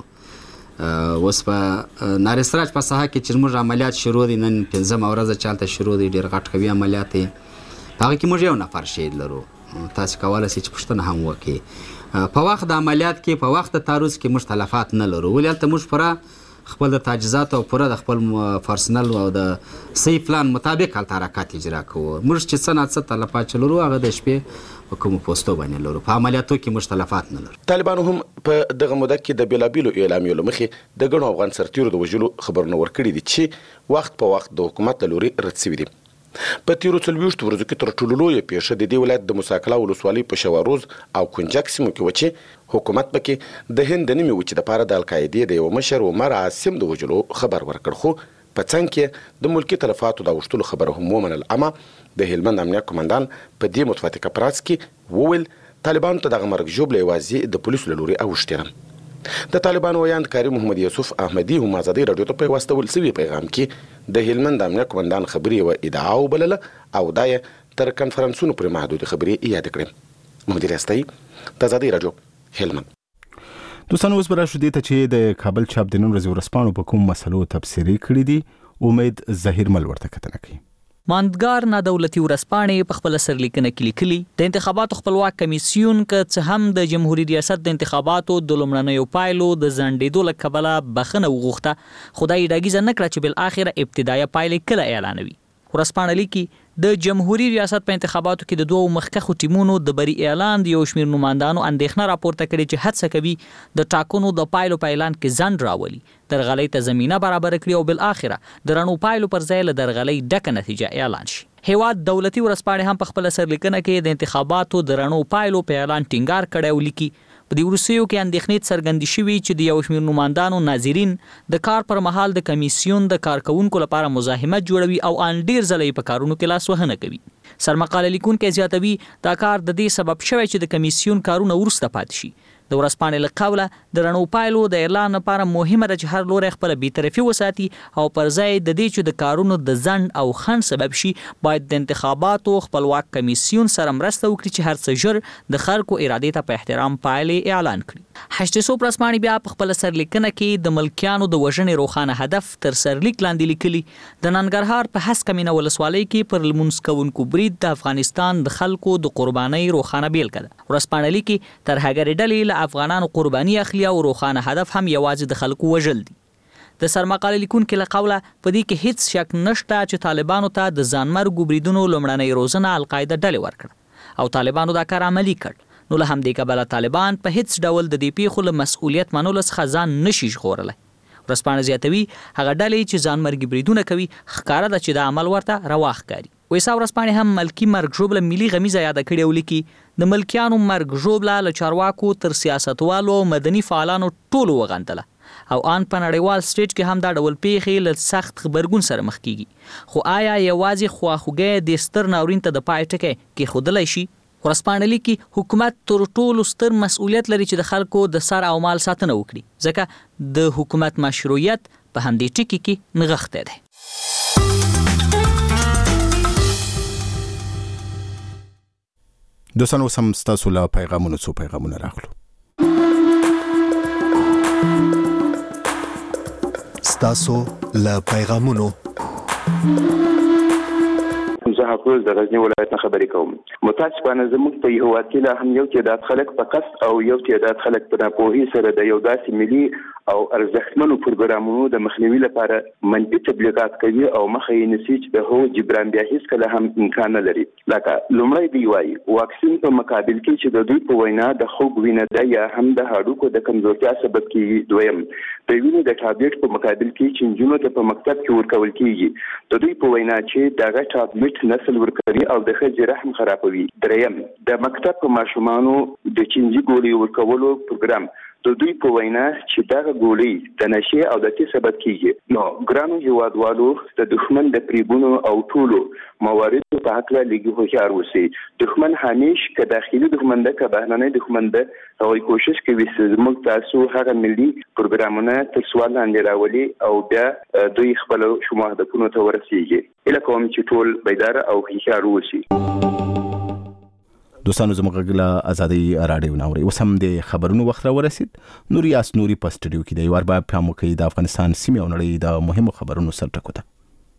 اوس په نارسراج په ساحه کې چې موږ عملیات شروع دي، نن پنځمه ورځ چې هلته شروع دي، ډېر غټ قوي عملیات دي، په هغه کې موږ یو نفر شهید لرو. تاسو کولی شئ چې پوښتنه هم وکړئ. په وخت د عملیات کې په وخت د تعرض کې موږ تلفات نه لرو، ولې هلته موږ پوره خپل د تجهیزاتو او پوره د خپل پرسنل او د صحیح پلان مطابق هلته حرکات اجرا کوو. موږ چې څه نه څه تلفات چې لرو هغه د شپې په کومو پوستو باندې لرو، په عملیاتو کې موږ تلفات نه لرو. طالبانو هم په دغه موده کې د بېلابېلو اعلامیو له مخې د ګڼو افغان سرتیرو د وژلو خبرونه ورکړي دي چې وخت په وخت د حکومت له لوري رد سوي دي. په تیرو څلوېښتو ورځو کې تر ټولو لویه پیښه د دې ولایت د موسی قلعه ولسوالۍ په شواروز او کنجک سیمو کې وه چې حکومت پکې د هند د نیمې وچې دپاره د القاعدې د یوه مشر عمر عاصم د وژلو خبر ورکړ، خو په څنګ کې د ملکي تلفاتو د اوښتلو خبره هم ومنل. اما د هلمند امنیه قمندان په دې متفقه پراس کې وویل طالبانو ته دغه مرګ ژوبله یوازې د پولیسو له لوري اوښتې ده. د طالبانو ویاند کاري محمد یوسف احمدي هم ازادۍ راډیو ته په واستول سوي پیغام کې د هلمند امنیه قمندان خبرې یوه ادعا وبلله او دا یې تر کنفرانسونو پورې محدودې خبرې یاد کړې. محمد ریاستایي د ازادۍ راډیو هلمند. دوستانو اوس به راشو دې ته چې د کابل چاپ د نن ورځې ورځپاڼو په کوم مسلو تبصرې کړي دي. امید ظهیر مل ورته کتنه کوي. ماندګار نادولتي ورځپاڼې په خپل سرلیکنه کې لیکلي د انتخاباتو خپلواک کمیسیون که څه هم د جمهوریت ریاست د انتخاباتو د لومړنیو پایلو د ځنډېدو له کبله بخښنه وغوښته، خو دا یې ډاګیزه نه کړه چې بالاخره ابتدایه پایلې کله اعلانوي. ورځپاڼه لیکي د جمهوریت ریاست په انتخاباتو کې د دوو مخکښو ټیمونو د بری اعلان د یو شمېر نوماندانو اندېښنه راپورته کړې چې هڅه کوي د ټاکنو د پایلو په اعلان کې ځنډ راولي، درغلۍ ته زمینه برابره کړي او بالاخره د رڼو پایلو پر ځای له درغلۍ ډکه نتیجه اعلان شي. هیواد دولتي ورځپاڼې هم په خپل سرلیکنه کې د انتخاباتو د رڼو پایلو په اعلان ټینګار کړی او لیکي په دې وروستیو کې اندېښنې څرګندې شوي چې د یو شمېر نوماندانو ناظرین د کار پر مهال د کمیسیون د کارکوونکو لپاره مزاحمت جوړوي او ان ډیر ځله یې په کارونو کې لاسوهنه کوي. سرمقاله لیکونکی زیاتوي دا کار د دې سبب شوی چې د کمیسیون کارونه وروسته پاتې شي. د ورځپاڼې له قوله د رڼو پایلو د اعلان لپاره مهمه ده چې هر لوری خپله بېطرفي وساتي او پر ځای د دې چې د کارونو د ځنډ او خنډ سبب شي باید د انتخاباتو خپلواک کمیسیون سره مرسته وکړي چې هر څه ژر د خلکو ارادې ته په احترام پایلې اعلان کړي. هشت صوب ورځپاڼې بیا په خپله سرلیکنه کې د ملکیانو د وژنې روښانه هدف تر سرلیک لاندې لیکلي د ننګرهار په هسکه مینه ولسوالۍ کې پر لمونځ کوونکو برید د افغانستان د خلکو د قربانۍ روښانه بیلګه ده. ورځپاڼه لیکي ترهګرې ډلې له افغانانو قرباني اخلي او روښانه هدف هم یوازې د خلکو وژل دي. د سرمقاله لیکونکي له قوله په دې کې هیڅ شک نشته چې طالبانو ته د ځانمرګو بریدونو لومړنۍ روزنه القاعده ډلې ورکړه او طالبانو دا کار عملي کړ. نو له همدې کبله طالبان په هیڅ ډول د دې پیښو له مسؤلیت منلو څخه ځان نشي ژغورلی. ورځپاڼه زیاتوي هغه ډلې چې ځانمرګي بریدونه کوي ښکاره ده چې دا عمل ورته روا ښکاري. ویسا ورځپاڼې هم ملکي مرګ ژوبله ملي غمیزه یاده کړې او لیکي د ملکیانو مرګ ژوبله له چارواکو تر سیاستوالو او مدني فعالانو ټولو وغندله او ان په نړیوال سټیج کې هم دا ډول پیښې له سخت غبرګون سره مخ کیږي. خو آیا یوازې خواخوږی د ستر ناورین ته د پای ټکی کېښودلی شي؟ ورځپاڼه لیکي حکومت تر ټولو ستر مسؤلیت لري چې د خلکو د سر او مال ساتنه وکړي، ځکه د حکومت مشروعیت په همدې ټکي کې نغښتی دی. دوستانو اوس هم ستاسو له پیغامونو څو پیغامونه راغلو. ستاسو له پیغامونو زه حافظ د غزني ولایت نه خبرې کوم. متاسفانه زموږ په هیواد کې لا هم یو تعداد خلک په قصد او یو تعداد خلک په ناپوهۍ سره د یو داسې ملي او ارزښتمنو پروګرامونو د مخنیوي لپاره منفي تبلیغات کوي او مخه یې نیسي چې د هغو جبران بیا هېڅکله هم امکان نه لري. لکه لومړی دوی وایي واکسین په مقابل کې چې د دوی په وینا د خوږ وینه ده یا هم د هډوکو د کمزورتیا سبب کېږي. دویم د وینې د ټابلیټ په مقابل کې چې نجونو ته په مکتب کې ورکول کېږي د دوی په وینا چې دغه ټابلیټ نسل ورکوي او د ښځې رحم خرابوي. دریم د مکتب په ماشومانو د چینجي ګولۍ ورکولو پروګرام د دوی په وینا چې دغه ګولۍ د نشې او د تې سبب کیږي. نو ګرانو هیوادوالو د دښمن د پریبونو او ټولو مواردو په هکله لږ هوښیار اوسئ. دښمن همیش که داخلي دښمن ده که بهرنی دښمن ده هغوی کوشش کوي چې زموږ تاسو هغه ملي پروګرامونه تر سوال لاندې راولي او بیا دوی خپلو شمو هدفونو ته ورسیږي. هیله کوم چې ټول بیداره او هوښیار اوسي. دوستانو زموږ له ازادي راډیو ناوري اوس هم د خبرونو وخت را ورسید. نوري اس نوري په سټډیو کې د یو اربع پیامو کې د افغانستان سیمې او نړۍ د مهمو خبرونو سره ټکو ده.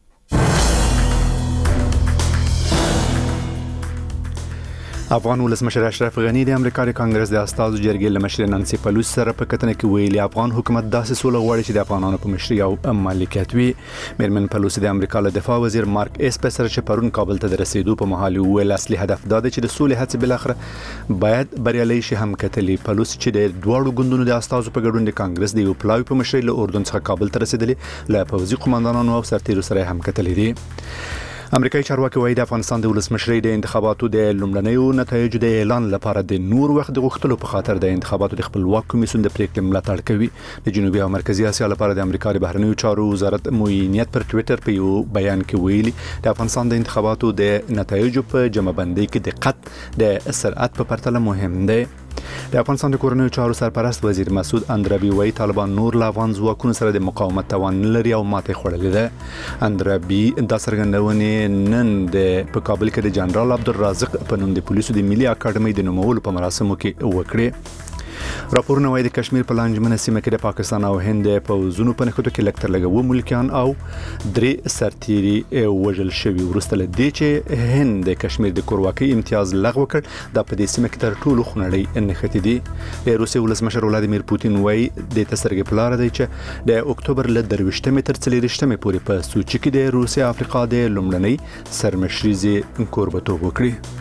افغان ولسمشر اشرف غنی د امریکا د کانګرس د استازو جرګې له مشر نانسي پلوس سره په کتنه کې ویلي افغان حکومت داسې سوله غواړي چې د افغانانو په مشرۍ او مالکیت وي. میرمن پلوس د امریکا له دفاع وزیر مارک اسپر سره چې پرون کابل ته د رسیدو په مهال ویل اصلي هدف دا دی چې د سولې هڅې بل اخر باید بریالي شي. هم کتلي پلوس چې د دواړو ګوندونو د استازو په ګډون د کانګرس د یو پلاوي په مشرۍ له اردن څخه کابل ته رسیدلي له پوځي قوماندانانو او سرتیرو سره هم کتلي دي. امریکایي چارواکي وايي د افغانستان د ولسمشرۍ د انتخاباتو د لومړنیو نتایجو د اعلان لپاره د نور وخت د غوښتلو په خاطر د انتخاباتو د خپلواک کمیسیون د پریکړې ملاتړ کوي. د جنوبي او مرکزی اسیا لپاره د امریکا د بهرنیو چارو وزارت موینیت پر ټوئیټر په یو بیان کې ویلي د افغانستان د انتخاباتو د نتایجو په جمع بندۍ کې دقت د سرعت په پرتله مهم دی. د افغانستان د کورنیو چارو سرپرست وزیر مسعود اندرابي وايي طالبان نور له افغان ځواکونو سره د مقاومت توان لري او ماته خوړلې ده. اندرابي دا څرګندونې نن د په کابل کې د جنرال عبدالرازق په نوم د پولیسو د ملي اکاډمۍ د نومولو په مراسمو کې وکړي. راپورونه وايي د کشمیر په لانجمنه سیمه کې د پاکستان او هند په وزونو په نښتو کې لکتر لګو ملکیان او درې سرتيري وژل شوي. وروسته له دې چې هند د کشمیر د کورواکۍ امتیاز لغوه کړ دا په دې سیمه کې تر ټولو خونړۍ نښتې دي. د روسیې ولسمشر ولادیمیر پوتین وايي د تسرګ پلار دی چې د اکتوبر له درويشتمې تر څلېرويشتمې پورې په سوچي کې د روسیې افریقا د لومړنۍ سرمشريزي کوربتوب وکړي.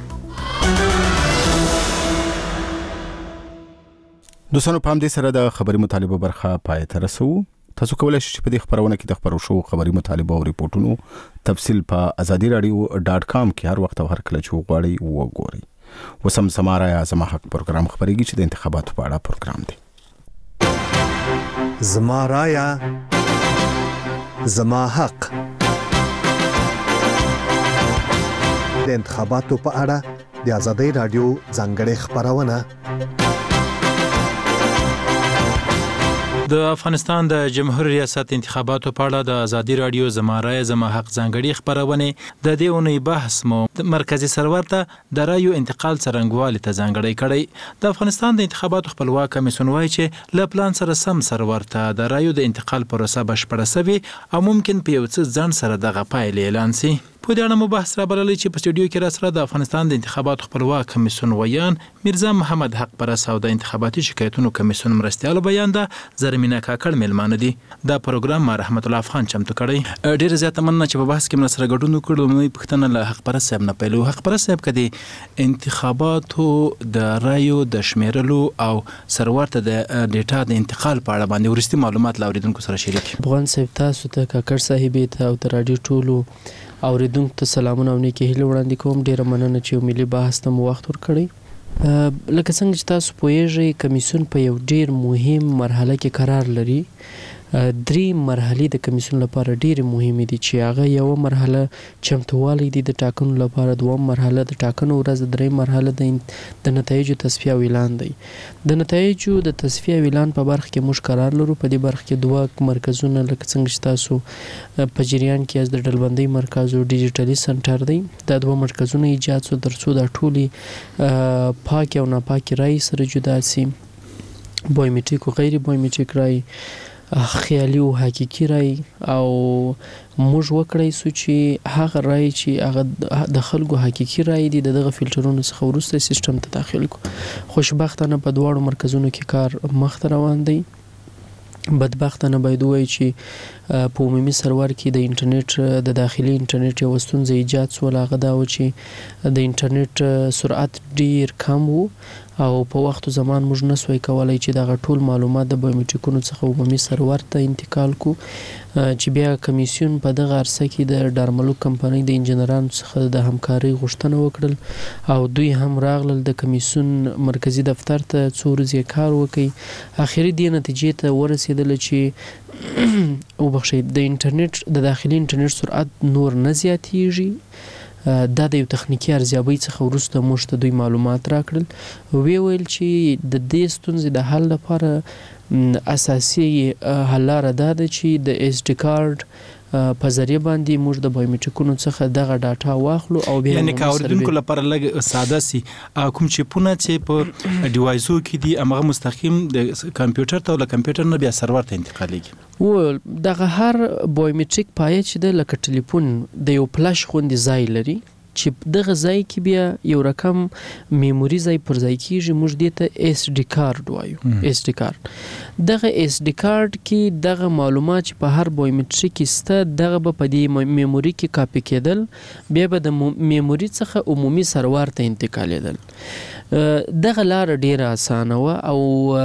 دوستانو په همدې سره د خبري مطالبه برخه پای ته رسو. تاسو کولای شئ چې په دې خبرونه کې د خبرو شو خبري مطالبه او ریپورتونو تفصیل په ازادي رادیو ډاټ کام کې هر وخت او هر کله چې وغواړئ وګورئ. وسم سماره یا زما حق پروګرام خبريږي چې د انتخاباتو په اړه پروګرام دی. زما رایا زما حق د انتخاباتو په اړه د ازادي رادیو ځانګړې خبرونه. د افغانستان د جمهوریت ریاست انتخاباتو په اړه د ازادي رادیو زما رای زما حق ځانګړي خبرونه د دې اونۍ بحث مو مرکزی سرور ته د رایو انتقال څرنګوالي ته ځانګړي کړي. د افغانستان د انتخاباتو خپلواک کمیسیون وايي چې ل پلان سره سم سرور ته د رایو د انتقال پروسه بشپړه شوه او ممکن په یو څه ځان سره دغه پایلې اعلان شي. په دې اړه مو بحث را بللی چې په سټډیو کې را سره د افغانستان د انتخاباتو خپلواک کمیسیون ویان میرزا محمد حق پرس او د انتخاباتي شکایتونو کمیسیون مرستيال بیان ده زرمینه کاکړ ملمانه دي. دا پروګرام ما رحمت الله افغان چمتو کړی. ډیر زیات مننه چې په بحث کې من سره ګډون وکړو. مې پښتنه له حق پرس صاحب نه پیلو. حق پرس صاحب کدي انتخاباتو د رایو د شمیرلو او سرور ته د ډیټا د انتقال په اړه باندې ورستي معلومات لاوریدونکو سره شریک. افغان صاحب تاسو ته کاکړ صاحب ته او د رادیو ټولو اوریدونکو ته سلامونه او نیکی هیله وړاندې کوم. ډیره مننه چې ملي بحث ته مو وخت ورکړی. لکه څنګه چې تاسو پوهیږئ کمیسیون په یو ډیر مهم مرحله کې قرار لري. درې مرحلې د کمیسیون لپاره ډېرې مهمې دي چې هغه یو مرحله چمتووالی دي د ټاکنو لپاره، دوم مرحله د ټاکنو ورځ، دریم مرحله د د نتایجو تصفیه او اعلان دی. د نتایجو د تصفیه او اعلان په برخه کې موږ قرار لرو. په دې برخه کې دوه مرکزونه لکه څنګه چې تاسو په جریان کې از د ډلبندۍ مرکز او ډیجیټلي سنټر دی، دا دوه مرکزونه ایجاد شو ترڅو دا ټولې پاک او ناپاک رای سره جدا سي، بایومټریک او غیر بایومټریک رای، خیالي او حقیقي رای، او موږ وکړای سو چې هغه رای چې هغه د خلکو حقیقي رای دي دغه فلټرونو څخه وروسته سیستم ته داخل کو. خوشبختانه په دواړو مرکزونو کې کار مخ ته روان دی. بدبختانه باید وایي چې په عمومي سرور کې د انټرنیټ د داخلي انټرنیټ یو ستونزه ایجاد شول. هغه دا و چې د انټرنیټ سرعت ډیر کم وو او په وخت او زمان موږ نسوي کولای چې دغه ټول معلومات د بایومټریکونو څخه عمومي سرور ته انتقال کو چې بیا کمیسیون په دغه عرصه کې د ډارملوک کمپنۍ د انجنیرانو څخه د همکارۍ غوښتنه وکړل او دوی هم راغلل د کمیسیون مرکزی دفتر ته څو ورځې کار وکړي. اخري دې نتیجې ته ورسېدل چې او بخښئ د انټرنیټ د داخلي انټرنیټ سرعت نور نه زیاتیږي. دا د یو تخنیکی ارزیابۍ څخه وروسته موږ ته دوی معلومات راکړل. وی ویل چې د دې ستونزې د حل لپاره اساسي حل لاره دا ده چې د ایس ډي کارت په ذریعه باندې موږ د بایومټریکونو څخه دغه ډاټا واخلو او بیا یعنی کاوردونکو لپاره لږ ساده سي کوم چیپونه چې په ډیوایسو کې دي هغه مستقیم د کمپیوټر ته او له کمپیوټر نه بیا سرور ته انتقالیږي. و دغه هر بایومټریک پایه چې د لکه ټلیفون د یو فلش خوندې ځای لري چې دغه ځای کې بیا یو رقم میموري ځای پر ځای کیږي، موږ دې ته ایس ډي کارت وایو. ایس ډي کارت دغه ایس ډي کارت کې دغه معلومات چې په هر بایومټریک کې سته دغه به په دې میموري کې کاپي کېدل، بیا به د میموري څخه عمومي سرور ته انتقالېدل. دغه لار ډیره اسانه و او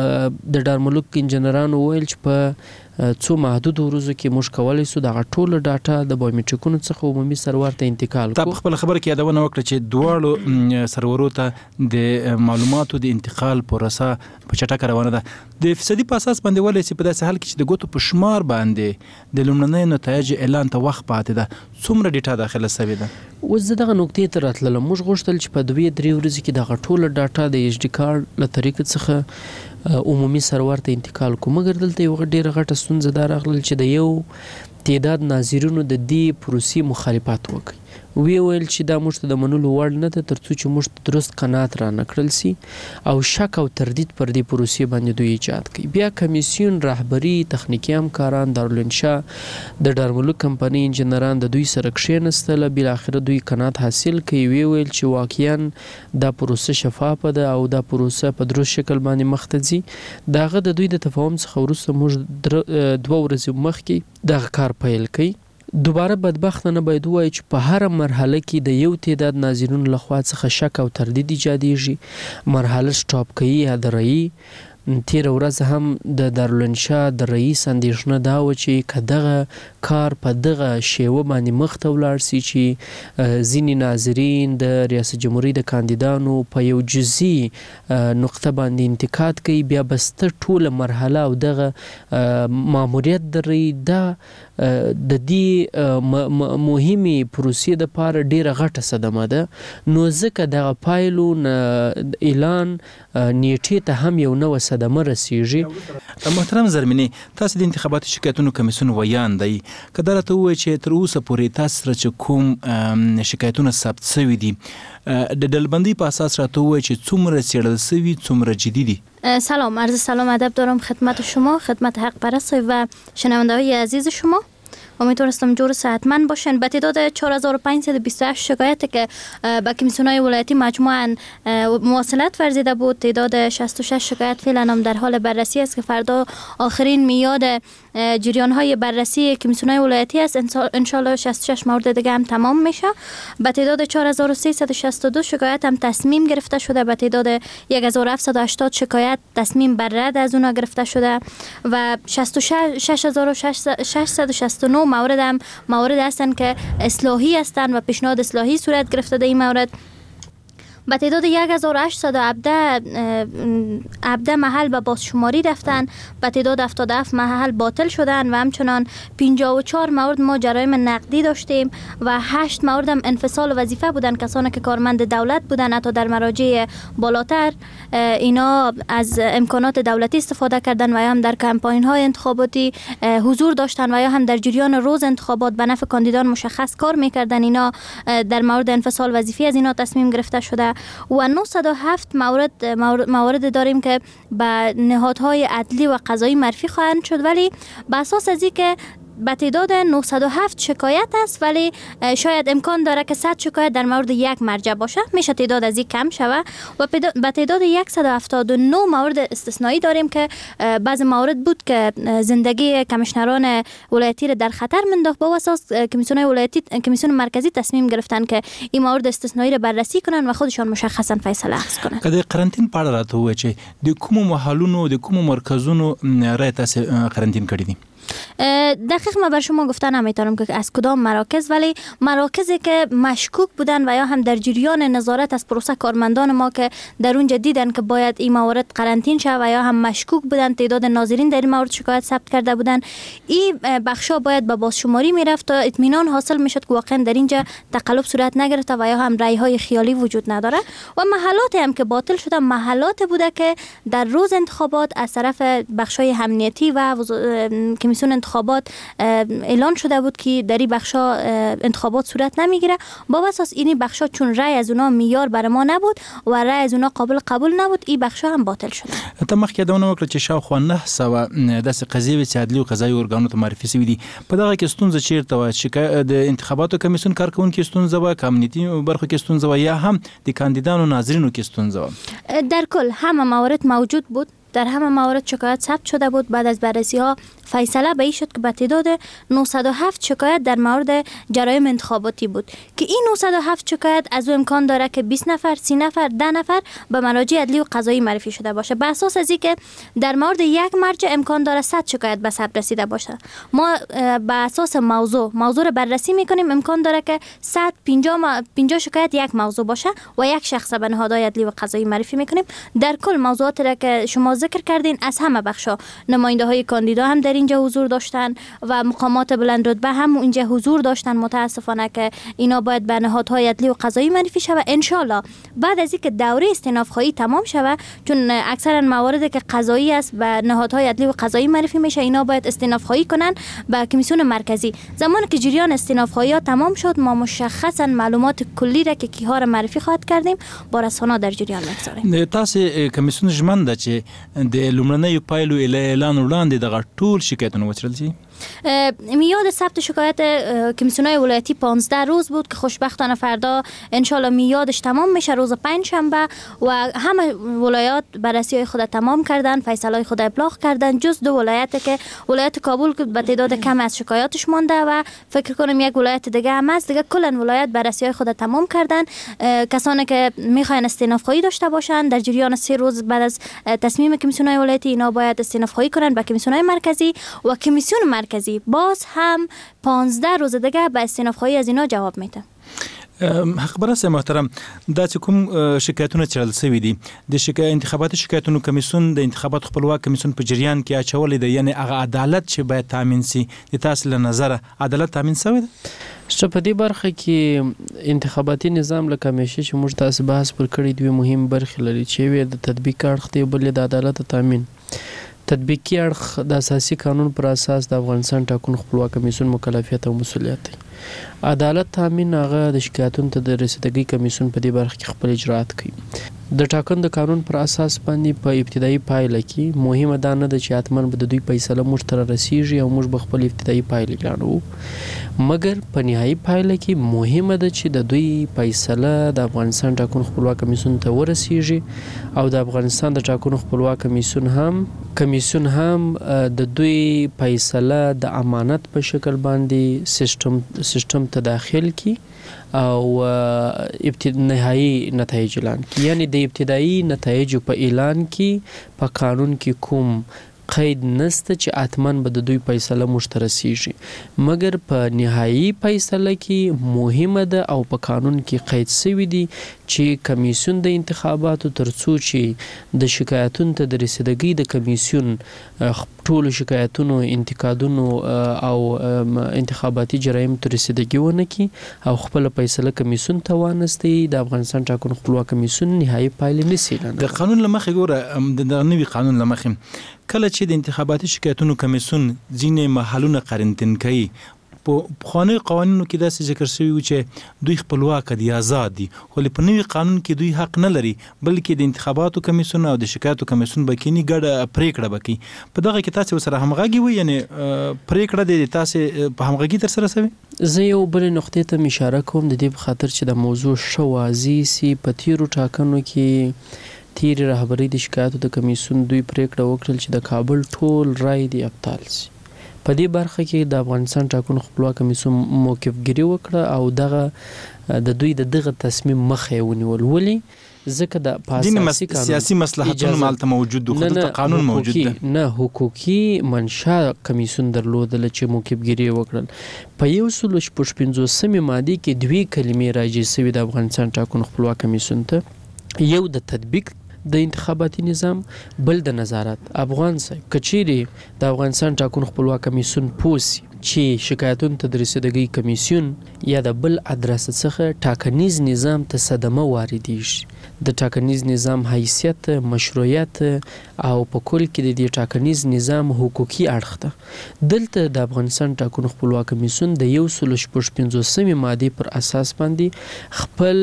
د ډارملوک انجنیرانو ویل چې په څو محدود ورځو کې موږ کولای سو دغه ټول ډاټا د بایومټریکونو څخه عمومي سرور ته انتقال کړو. خپل خبره کې یادونه وکړه چې دواړو سرورو ته د معلوماتو د انتقال پروسه په چټکه روانه ده. د فیصدي په اساس باندې ولې چې په داسې حال کې چې د ګوتو په شمار باندې د لومړنۍ نتایج اعلان ته وخت پاتې ده، څومره ډیټا داخله شوې ده؟ اوس زه دغه نقطې ته راتللم. موږ غوښتل چې په دوې درې ورځې کې دغه ټوله ډاټا د ایچ ډي کارت له طریقې څخه عمومي سرور ته انتقال کو، مګر دلته یو ډیره غټه ستونزه دا راغله چې د یو تعداد ناظرینو د دې پروسې مخالفت وکړي. وی ویل چې دا موږ ته د منلو وړ نه ده ترڅو چې موږ ته درست قناعت را نکړل سي او شک او تردید پر دې پروسې باندې دوی ایجاد کړي. بیا کمیسیون رهبری تخنیکی همکاران دارالانشا د ډارملوک کمپنۍ انجنیران د دوی سره کښېنستل، بل اخر دوی قناعت حاصل کړي. وی ویل چې واقعا دا پروسه شفافه ده او دا پروسه په درست شکل باندې مخ ته ځي. داغه د دوی د تفاهم څخه وروسته موږ دوه ورځې مخکې دغه کار پیل کړي. دوباره بدبخت نه باید وایي چې په هر مرحله کې د یو تعداد ناظرینو لخوا څخه شک او تردید ایجادیږي، مرحله سټاپ کوي یا درایي. تیر ورځ هم د دارالانشا د رئیس اندېښنه دا و چې که دغه کار په دغه شیوه باندې مخ ته ولاړ سي چې ځینې ناظرین د ریاست جمهوریت د کاندیدانو په یو جزئی نقطه باندې انتقاد کوي، بیا به ستر ټوله مرحله او دغه ماموریت درې دا د دې مهمې پروسې دپاره ډیره غټه صدمه ده. نو ځکه دغه پایلو اعلان نیټې ته هم یو نوه صدمه رسیږي. محترم زرمینی، تاسو د انتخاباتي شکایتونو کمیسیون ویان دی، که دا راته ووایي چې تر اوسه پورې تاسو سره چې کوم شکایتونه ثبت شوي دي د ډلبندۍ په اساس راته ووایي چې څومره څېړل شوي، څومره جدی دي؟ سلام، عرض سلام ادب دارم خدمت شما، خدمت حق پرست و شنونده‌های عزیز شما. امیدوارم جور صحتمند باشین. به تعداد چهار هزار و پانصد و بیست و هشت شکایتی که به کمیسیون‌های ولایتی مجموعاً مواصلت ورزیده بود، تعداد شصت و شش شکایت فعلا هم در حال بررسی است که فردا آخرین میاد جریان‌های بررسی کمیسیون‌های ولایتی است. ان شاءالله شصت و شش مورد دیگه هم تمام میشه. به تعداد چهار هزار و سیصد و شصت و دو شکایت هم تصمیم گرفته شده، به تعداد یک هزار و هفتصد و هشتاد شکایت تصمیم بر رد از اونها گرفته شده و شصت و شش هزار و ششصد و شصت و نه مورد هم موارد هستند که اصلاحی هستند و پیشنهاد اصلاحی صورت گرفته در این مورد. به تعداد یک هزار و هشتصد و هفده محل به بازشماری رفتن، به تعداد هفتاد و هفت محل باطل شدن و همچنان پنجاه و چهار مورد ما جرایم نقدی داشتیم و هشت مورد هم انفصال وظیفه بودن، کسانی که کارمند دولت بودن حتی در مراجع بالاتر اینا از امکانات دولتی استفاده کردن و یا هم در کمپاین های انتخاباتی حضور داشتن و یا هم در جریان روز انتخابات به نفع کاندیدان مشخص کار میکردن. اینا در مورد انفصال وظیفی از اینا تصمیم گرفته شده و نهصد و هفت مورد موارد داریم که به نهادهای عدلی و قضایی معرفی خواهند شد، ولی به اساس از اینکه به تعداد نهصد و هفت شکایت است، ولی شاید امکان داره که صد شکایت در مورد یک مرجع باشه، میشه تعداد از این کم شوه. و به تعداد صد و هفتاد و نه مورد استثنایی داریم که بعض موارد بود که زندگی کمیشنران ولایتی را در خطر منداخت. با اساس کمیسیون ولایتی کمیسیون مرکزی تصمیم گرفتن که این مورد استثنایی را بررسی کنن و خودشان مشخصا فیصله اخذ کنن. کله قرنطین په اړه راته وایي چې د کومو محلونو د کومو مرکزونو رای تاسو قرنطین کړی دي؟ دقیق ما بر شما گفتن نمیتونم که از کدام مراکز، ولی مراکزی که مشکوک بودن و یا هم در جریان نظارت از پروسه کارمندان ما که در اونجا دیدن که باید این موارد قرنطین شه و یا هم مشکوک بودن، تعداد ناظرین در این مورد شکایت ثبت کرده بودن، این بخشا باید به بازشماری میرفت تا اطمینان حاصل میشد که واقعا در اینجا تقلب صورت نگرفته و یا هم رای های خیالی وجود نداره. و محلات هم که باطل شده محلات بوده که در روز انتخابات از طرف بخشای امنیتی و کمیسیون انتخابات اعلان شده بود که در این بخشا انتخابات صورت نمیگیره. با اساس اینی بخشا چون رای از اونا معیار بر ما نبود و رای از اونا قابل قبول نبود، این بخشا هم باطل شده. ته مخکې دونه وکړه چې شاوخوا نه سوه داسې قضیې چې عدلي او قضایي ارګانو ته معرفي شوي دي. په دغه کې ستونزه چیرته وه چې د انتخاباتو کمیسیون کارکوونکي ستونزه وه، که امنیتي برخو کې ستونزه وه، یا هم د کاندیدانو ناظرینو کې ستونزه وه؟ در کل همه موارد موجود بود، در همه موارد شکایت ثبت شده بود. بعد از بررسی ها فیصله به این شد که به تعداد نهصد و هفت شکایت در مورد جرایم انتخاباتی بود که این نهصد و هفت شکایت از او امکان داره که بیست نفر، سی نفر، ده نفر به مراجع عدلی و قضایی معرفی شده باشه. به اساس از اینکه در مورد یک مرجع امکان داره صد شکایت به ثبت رسیده باشه، ما به اساس موضوع موضوع رو بررسی میکنیم، امکان داره که صد و پنجاه شکایت یک موضوع باشه و یک شخص به نهادهای عدلی و قضایی معرفی میکنیم. در کل موضوعاتی را که شما ذکر کردین از همه بخشا نماینده های کاندیدا هم در اینجا حضور داشتن و مقامات بلند رتبه هم اینجا حضور داشتن. متاسفانه که اینا باید به نهادهای عدلی و قضایی معرفی شود. ان شاء الله بعد از اینکه دوره استئناف خواهی تمام شود، چون اکثرا مواردی که قضایی است به نهادهای عدلی و قضایی معرفی میشه، اینا باید استئناف خواهی کنن به کمیسیون مرکزی. زمانی که جریان استئناف خواهی ها تمام شد، ما مشخصا معلومات کلی را که کیها را معرفی خواهد کردیم با رسانه در جریان میگذاریم. تاسو کمیسیون ژمنده چې د لومړنیو پایلو اعلان وړاندې دغه ټول شکایتونه وڅېړل شي؟ میاد ثبت شکایت کمیسیونای ولایتی پانزده روز بود که خوشبختانه فردا انشالله میادش تمام میشه، روز پنج شنبه، و همه ولایات بررسی های خود تمام کردن، فیصله خود ابلاغ کردن، جز دو ولایت که ولایت کابل که به تعداد کم از شکایاتش مانده و فکر کنم یک ولایت دیگه هم است. دیگه کلا ولایت بررسی های خود تمام کردن. کسانی که میخواین استئناف خواهی داشته باشن در جریان سه روز بعد از تصمیم کمیسیونای ولایتی، اینا باید استئناف خواهی کنن به کمیسیونای مرکزی و کمیسیون مرکزی باز هم پانزده روز دیگه به استئناف خواهی از اینا جواب میده. حق برسه محترم، دا چې کوم شکایتونه چرل سوي دي د شکایت انتخاباتي شکایتونو کمیسیون د انتخابات خپلواک کمیسیون په جریان کې اچولې ده، یعنی هغه عدالت چې باید تامین سي، د تاسو له نظر عدالت تامین شوی ده؟ شته په دې برخه کې انتخاباتي نظام لکه همیشه چې موږ تاسو بحث پر کړی دوی مهم برخې لري چې وي د تطبیق اړخ دی، بل د عدالت تامین. تطبیقي اړخ د اساسي قانون پر اساس د افغانستان ټاکنو خپلواک کمیسیون مکلفیت او مسولیت دی. عدالت تامین هغه د شکایتونو ته د رسیدګۍ کمیسیون په دې برخه کې خپل اجرات کوي. د ټاکنو د قانون پر اساس باندې په ابتدایي پایله کې مهمه ده نه ده چې حتماً به د دوی فیصله موږ ته رسیږي او موږ به خپل ابتدایي پایله اعلانوو، مګر په نهایي پایله کې مهمه ده چې د دوی فیصله د افغانستان ټاکنو خپلواک کمیسیون ته ورسیږي او د افغانستان د ټاکنو خپلواک کمیسیون هم کمیسیون هم د دوی فیصله د امانت په شکل باندې سیستم سیستم ته داخل کی او ابتدایي نهایی نتایج اعلان کی، یعنی د ابتدایي نتایج په اعلان کې په قانون کې کوم قید نسته چې اتمن به د دوی فیصله مشترسیږي، مګر په نهایی فیصله کې مهمه ده او په قانون کې قید شوی دی چې کمیسیون د انتخاباتو ترڅو چې د شکایتونو ته د رسیدګۍ د کمیسیون ټول شکایتونو انتقادونو او انتخاباتي جرایم ته رسیدګي ونه کی او خپل فیصله کمیسیون ته وانستی، د افغانستان ټاکنو خپلواک کمیسیون نهایی پایله نسی اعلان. د قانون لمخې ګوره د نوي قانون لمخې کله چې د انتخاباتي شکایتونو کمیسیون ځینې محلونه قرنطین کوي، په خواني قوانینو کې داسې ذکر شوی و چې دوی خپلواک دي آزاد دي خو په نوي قانون کې دوی حق نه لري بلکې د انتخاباتو کمیسیون او د شکایتو کمیسیون بکینی ګډه پریکړه وکړي په دغه کې تاسو سره همغږي وي یعنی پریکړه د تاسو په همغږي تر سره سوي زه یو بل نقطې ته اشاره کوم د دې په خاطر چې د موضوع شوازي سي په تیرو ټاکنو کې تیر رهبری د شکایتو د کمیسیون دوی پریکړه وکړل چې د کابل ټول رای دی ابطال سي په دې برخه کې د افغانستان ټاکنو خپلواک کمیسیون موقفګری وکړه او دغه د دوی د دغه تصمیم مخه ونیول ولی ځکه د پاساسي سیاسي مصلحتونو مالته موجود دي خو د قانون موجود دی نه حقوقي منشا کمیسیون درلودل چې موقفګری وکړل په یو سل شپږ پنځوسمې ماده کې دوی کلمې راځي سوي د افغانستان ټاکنو خپلواک کمیسیون ته یو د تطبیق د انتخاباتي نظام بل د نظارت افغان صاحب کچيري د افغانستان ټاکنو خپلواک کمیسیون پوسی چې شکایتونو ته د رسیدګۍ کمیسیون یا د بل ادرس څخه ټاکنیز نظام ته صدمه واردېږي د ټاکنیز نظام حیثیت مشروعیت او په کل کې د دې ټاکنیز نظام حقوقي اړخ ته دلته د افغانستان ټاکنو خپلواک کمیسیون د یو سل شپږ پنځوسمې ماده پر اساس باندې خپل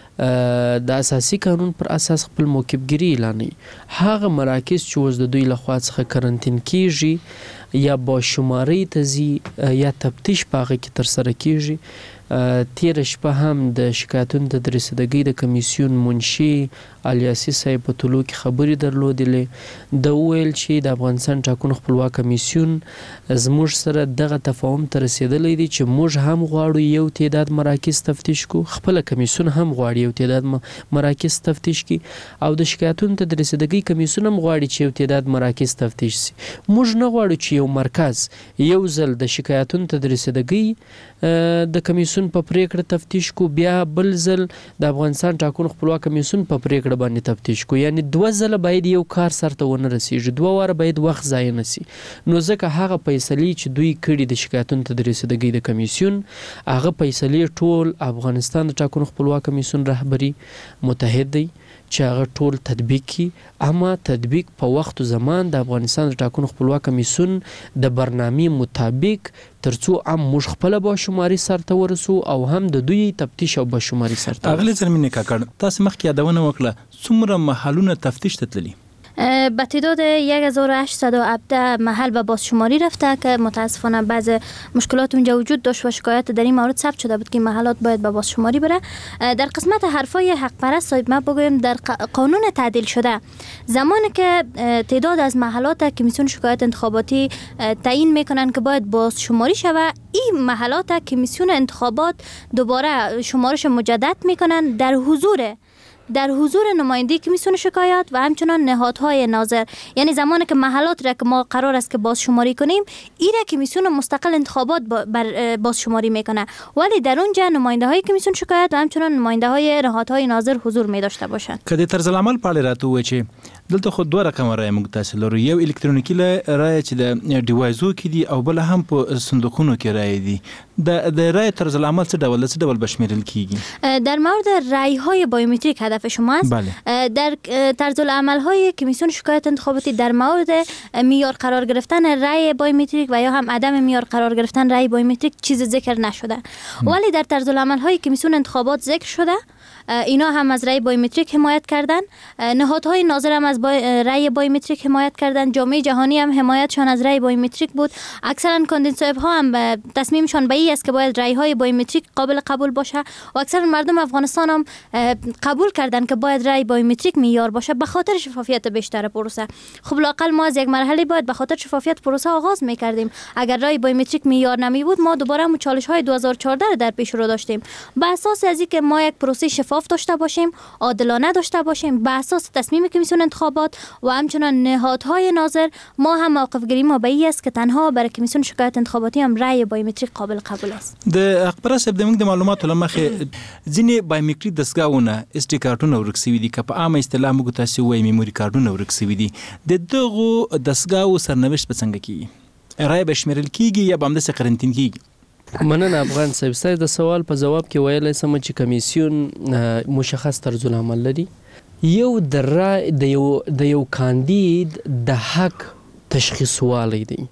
د اساسي قانون پر اساس خپل موقفګری اعلانوي هغه مراکز چې اوس د دوی لخوا څخه کرنټین کیږي یا با شماري تزي یا تفتیش پاغه کې تر سره کیږي تیر شپه هم د شکایتونو د رسیدګۍ د کمیسیون منشي الیاسي صاحب په طلوع کې خبرې درلودلې د ویل چې د افغانستان ټاکنو خپلواک کمیسیون زموږ سره دغه تفاهم ته رسیدلی دی چې موږ هم غواړو یو تعداد مراکز تفتیش کو خپل کمیسیون هم غواړي یو تعداد مراکز تفتیش کی او د شکایتونو ته رسیدګۍ کمیسیون هم غواړي چې یو تعداد مراکز تفتیش شي موږ نه غواړو چې یو مرکز یو ځل د شکایتونو ته رسیدګۍ د کمیسیون په پریکړه تفتیش کو بیا بل ځل د افغانستان ټاکنو خپلواک کمیسیون په پریکړه باندې تفتیش کو یعنی دوه ځله باید یو کار سرته ونه رسیږي دوه واره باید وخت ضایع نشي نو ځکه هغه فیصلې چې دوی کړي د شکایتونو ته رسیدګۍ د کمیسیون هغه فیصلې ټول افغانستان د ټاکنو خپلواک کمیسیون رهبری متحد دی چې هغه ټول تطبیق کی اما تطبیق په وخت او زمان د افغانستان د ټاکنو خپلواک کمیسیون د برنامې مطابق ترڅو هم موږ خپل به شماري سرته ورسو او هم د دوی تفتیش او به شماري سرته اغلی زرمینه کاکړ تاسو مخکې یادونه وکړه څومره محلونه تفتیش ته تللی به تعداد یک هزار و هشتصد و هفده محل به بازشماری رفته که متاسفانه بعض مشکلات اونجا وجود داشت و شکایت در این مورد ثبت شده بود که محلات باید به بازشماری بره. در قسمت حرفای حق پرست صاحب ما بگویم در قانون تعدیل شده زمانی که تعداد از محلات کمیسیون شکایت انتخاباتی تعیین میکنن که باید بازشماری شود این محلات کمیسیون انتخابات دوباره شمارش مجدد میکنن در حضور در حضور نماینده کمیسیون شکایات و همچنان نهادهای ناظر یعنی زمانی که محلات را که ما قرار است که باز شماری کنیم این را کمیسیون مستقل انتخابات بر باز شماری میکنه ولی در اونجا نماینده های کمیسیون شکایات و همچنان نماینده های نهادهای ناظر حضور می داشته باشند که طرز العمل پاله راتو چې دلته خو دوه رقم رای موږ تاسو لرو یو الکترونیکی رای چې د ډیوایزو کې دي او بل هم په صندوقونو کې رای دي د د رای طرز العمل څه ډول څه ډول بشمیرل کیږي در مورد رای های بایومتریک هدف شما است بله. در طرز العمل های کمیسیون شکایت انتخاباتی در مورد معیار قرار گرفتن رای بایومتریک و یا هم عدم معیار قرار گرفتن رای بایومتریک چیز ذکر نشده ولی در طرز العمل های کمیسیون انتخابات ذکر شده اینا هم از رای بایومتریک حمایت کردن نهادهای ناظر هم از بای... رای بایومتریک حمایت کردن جامعه جهانی هم حمایتشان از رای بایومتریک بود اکثرا کاندید صاحب ها هم تصمیمشان به این است که باید رای های بایومتریک قابل قبول باشه و اکثر مردم افغانستان هم قبول کردن که باید رای بایومتریک معیار باشه به خاطر شفافیت بیشتر پروسه خب لااقل ما از یک مرحله باید به خاطر شفافیت پروسه آغاز می‌کردیم اگر رای بایومتریک معیار نمی بود ما دوباره هم چالش های دو هزار و چهارده در پیش رو داشتیم به اساس از اینکه ما یک پروسه شفاف داشته باشیم عادلانه داشته باشیم به اساس تصمیم کمیسیون انتخابات و همچنان نهادهای ناظر ما هم موقفگیری ما به این است که تنها برای کمیسیون شکایت انتخاباتی هم رای بایومتریک قابل قبول است د اخبار سب د موږ د معلوماتو لمخه ځینې بایومتریک دستګاونه اس ټي کارتونه ورکسوي دي که په عامه اصطلاح موږ تاسو وایي میموري کارتونه ورکسوي دي د دغه دستګاو سرنوشت به څنګه کیږي رای بشمیرل کیږي یا به هم د سقرنټین کیږي مننه افغان صاحب ستاسو د سوال په جواب کې ویلای سم چې کمیسیون مشخص طرز العمل لري یو د رای د یو د یو کاندید د حق تشخیص والی دی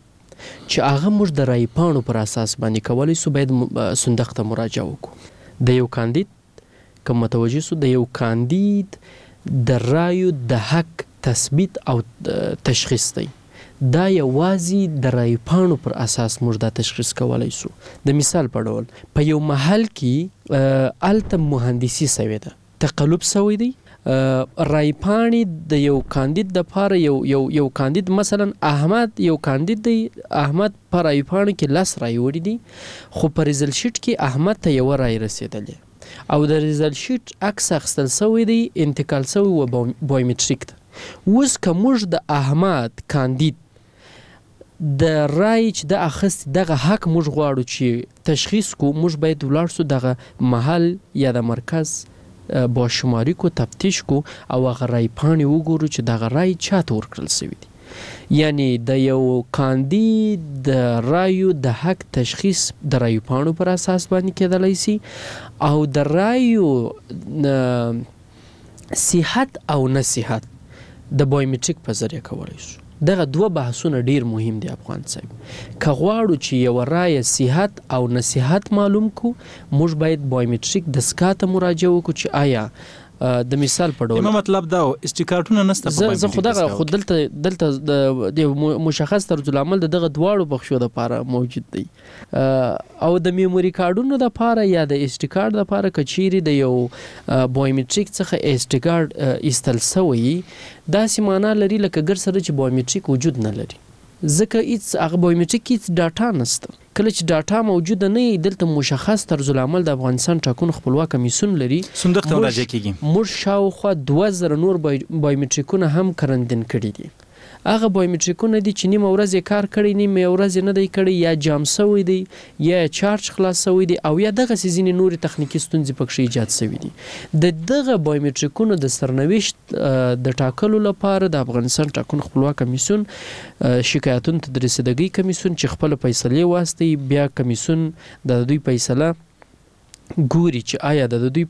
چې هغه موږ د رای پاڼو پر اساس باندې کولی سو باید صندوق ته مراجعه وکړو. د یو کاندید که متوجه سو د یو کاندید د رایو د حق تثبیت او تشخیص دی، دا یوازې د رای پاڼو پر اساس موږ دا تشخیص کولی سو. د مثال په ډول په یو محل کې هلته مهندسي سوې ده، تقلب سوی دی، رای پاڼې د یو کاندید دپاره یو یو یو کاندید مثلا احمد یو کاندید دی، احمد په رای پاڼو کې لس رای وړي دي، خو په ریزلټ شیټ کې احمد ته یوه رای رسېدلې او د ریزلټ شیټ عکس اخیستل سوی دی، انتقال سوی و بایومټریک ته. اوس که موږ د احمد کاندید د رای چې د اخیست دغه حق موږ غواړو چې تشخیص کو، موږ باید ولاړ سو دغه محل یا د مرکز باشماري کو، تفتیش کو او هغه رای پاڼې وګورو چې دغه رای چاته ورکړل سوي دي. یعنی د یو کاندید د رایو د حق تشخیص د رایو پاڼو پر اساس باندې کېدلی سي او د رایو صحت او نصحت د بایومټریک په ذریعه کولی شو. دغه دوه بحثونه ډیر مهم دي افغان صاحب. که غواړو چې یو رای صحت او نصحت معلوم کو، موږ باید بایومټریک دستګاه ته مراجعه وکړو چې آیا د مثال په ډول مطلب دا استیکارټونه نسته په زه خو دغه خو دلته دلته د مشخص طرزالعمل د دغه دواړو بخشو دپاره موجود دی او د میموري کارډونو دپاره یا د ایس ټي کارډ دپاره که چیرې د یو بایومټریک څخه ایس ټي کارډ ایستل سوی داسې معنا لري لکه ګر سره چې بایومټریک وجود نه لري، ځکه هیڅ هغه بایومټریک هیڅ ډاټا نسته. کله چې ډاټا موجوده نه وي، دلته مشخص طرزالعمل د افغانستان ټاکنو خپلواک کمیسیون لري، صندوق ته مراجعه کیږي. موږ شاوخوا دوه زره نور بایومټریکونه هم کرندن کړي دي. هغه بایومټریکونه دي چې نیمه ورځ یې کار کړی، نیمه ورځ نه دی کړی، یا جام سوی دی یا چارج خلاص سوی دی او یا دغسې ځینې نورې تخنیکي ستونزې پکښې ایجاد سوي دي. د دغه بایومټریکونو د سرنوشت د ټاکلو لپاره د افغانستان ټاکنو خپلواک کمیسیون شکایتونو ته د رسیدګۍ کمیسیون چې خپله فیصلې واستوي، بیا کمیسیون د دوی فیصله ګوري چې آیا د دوی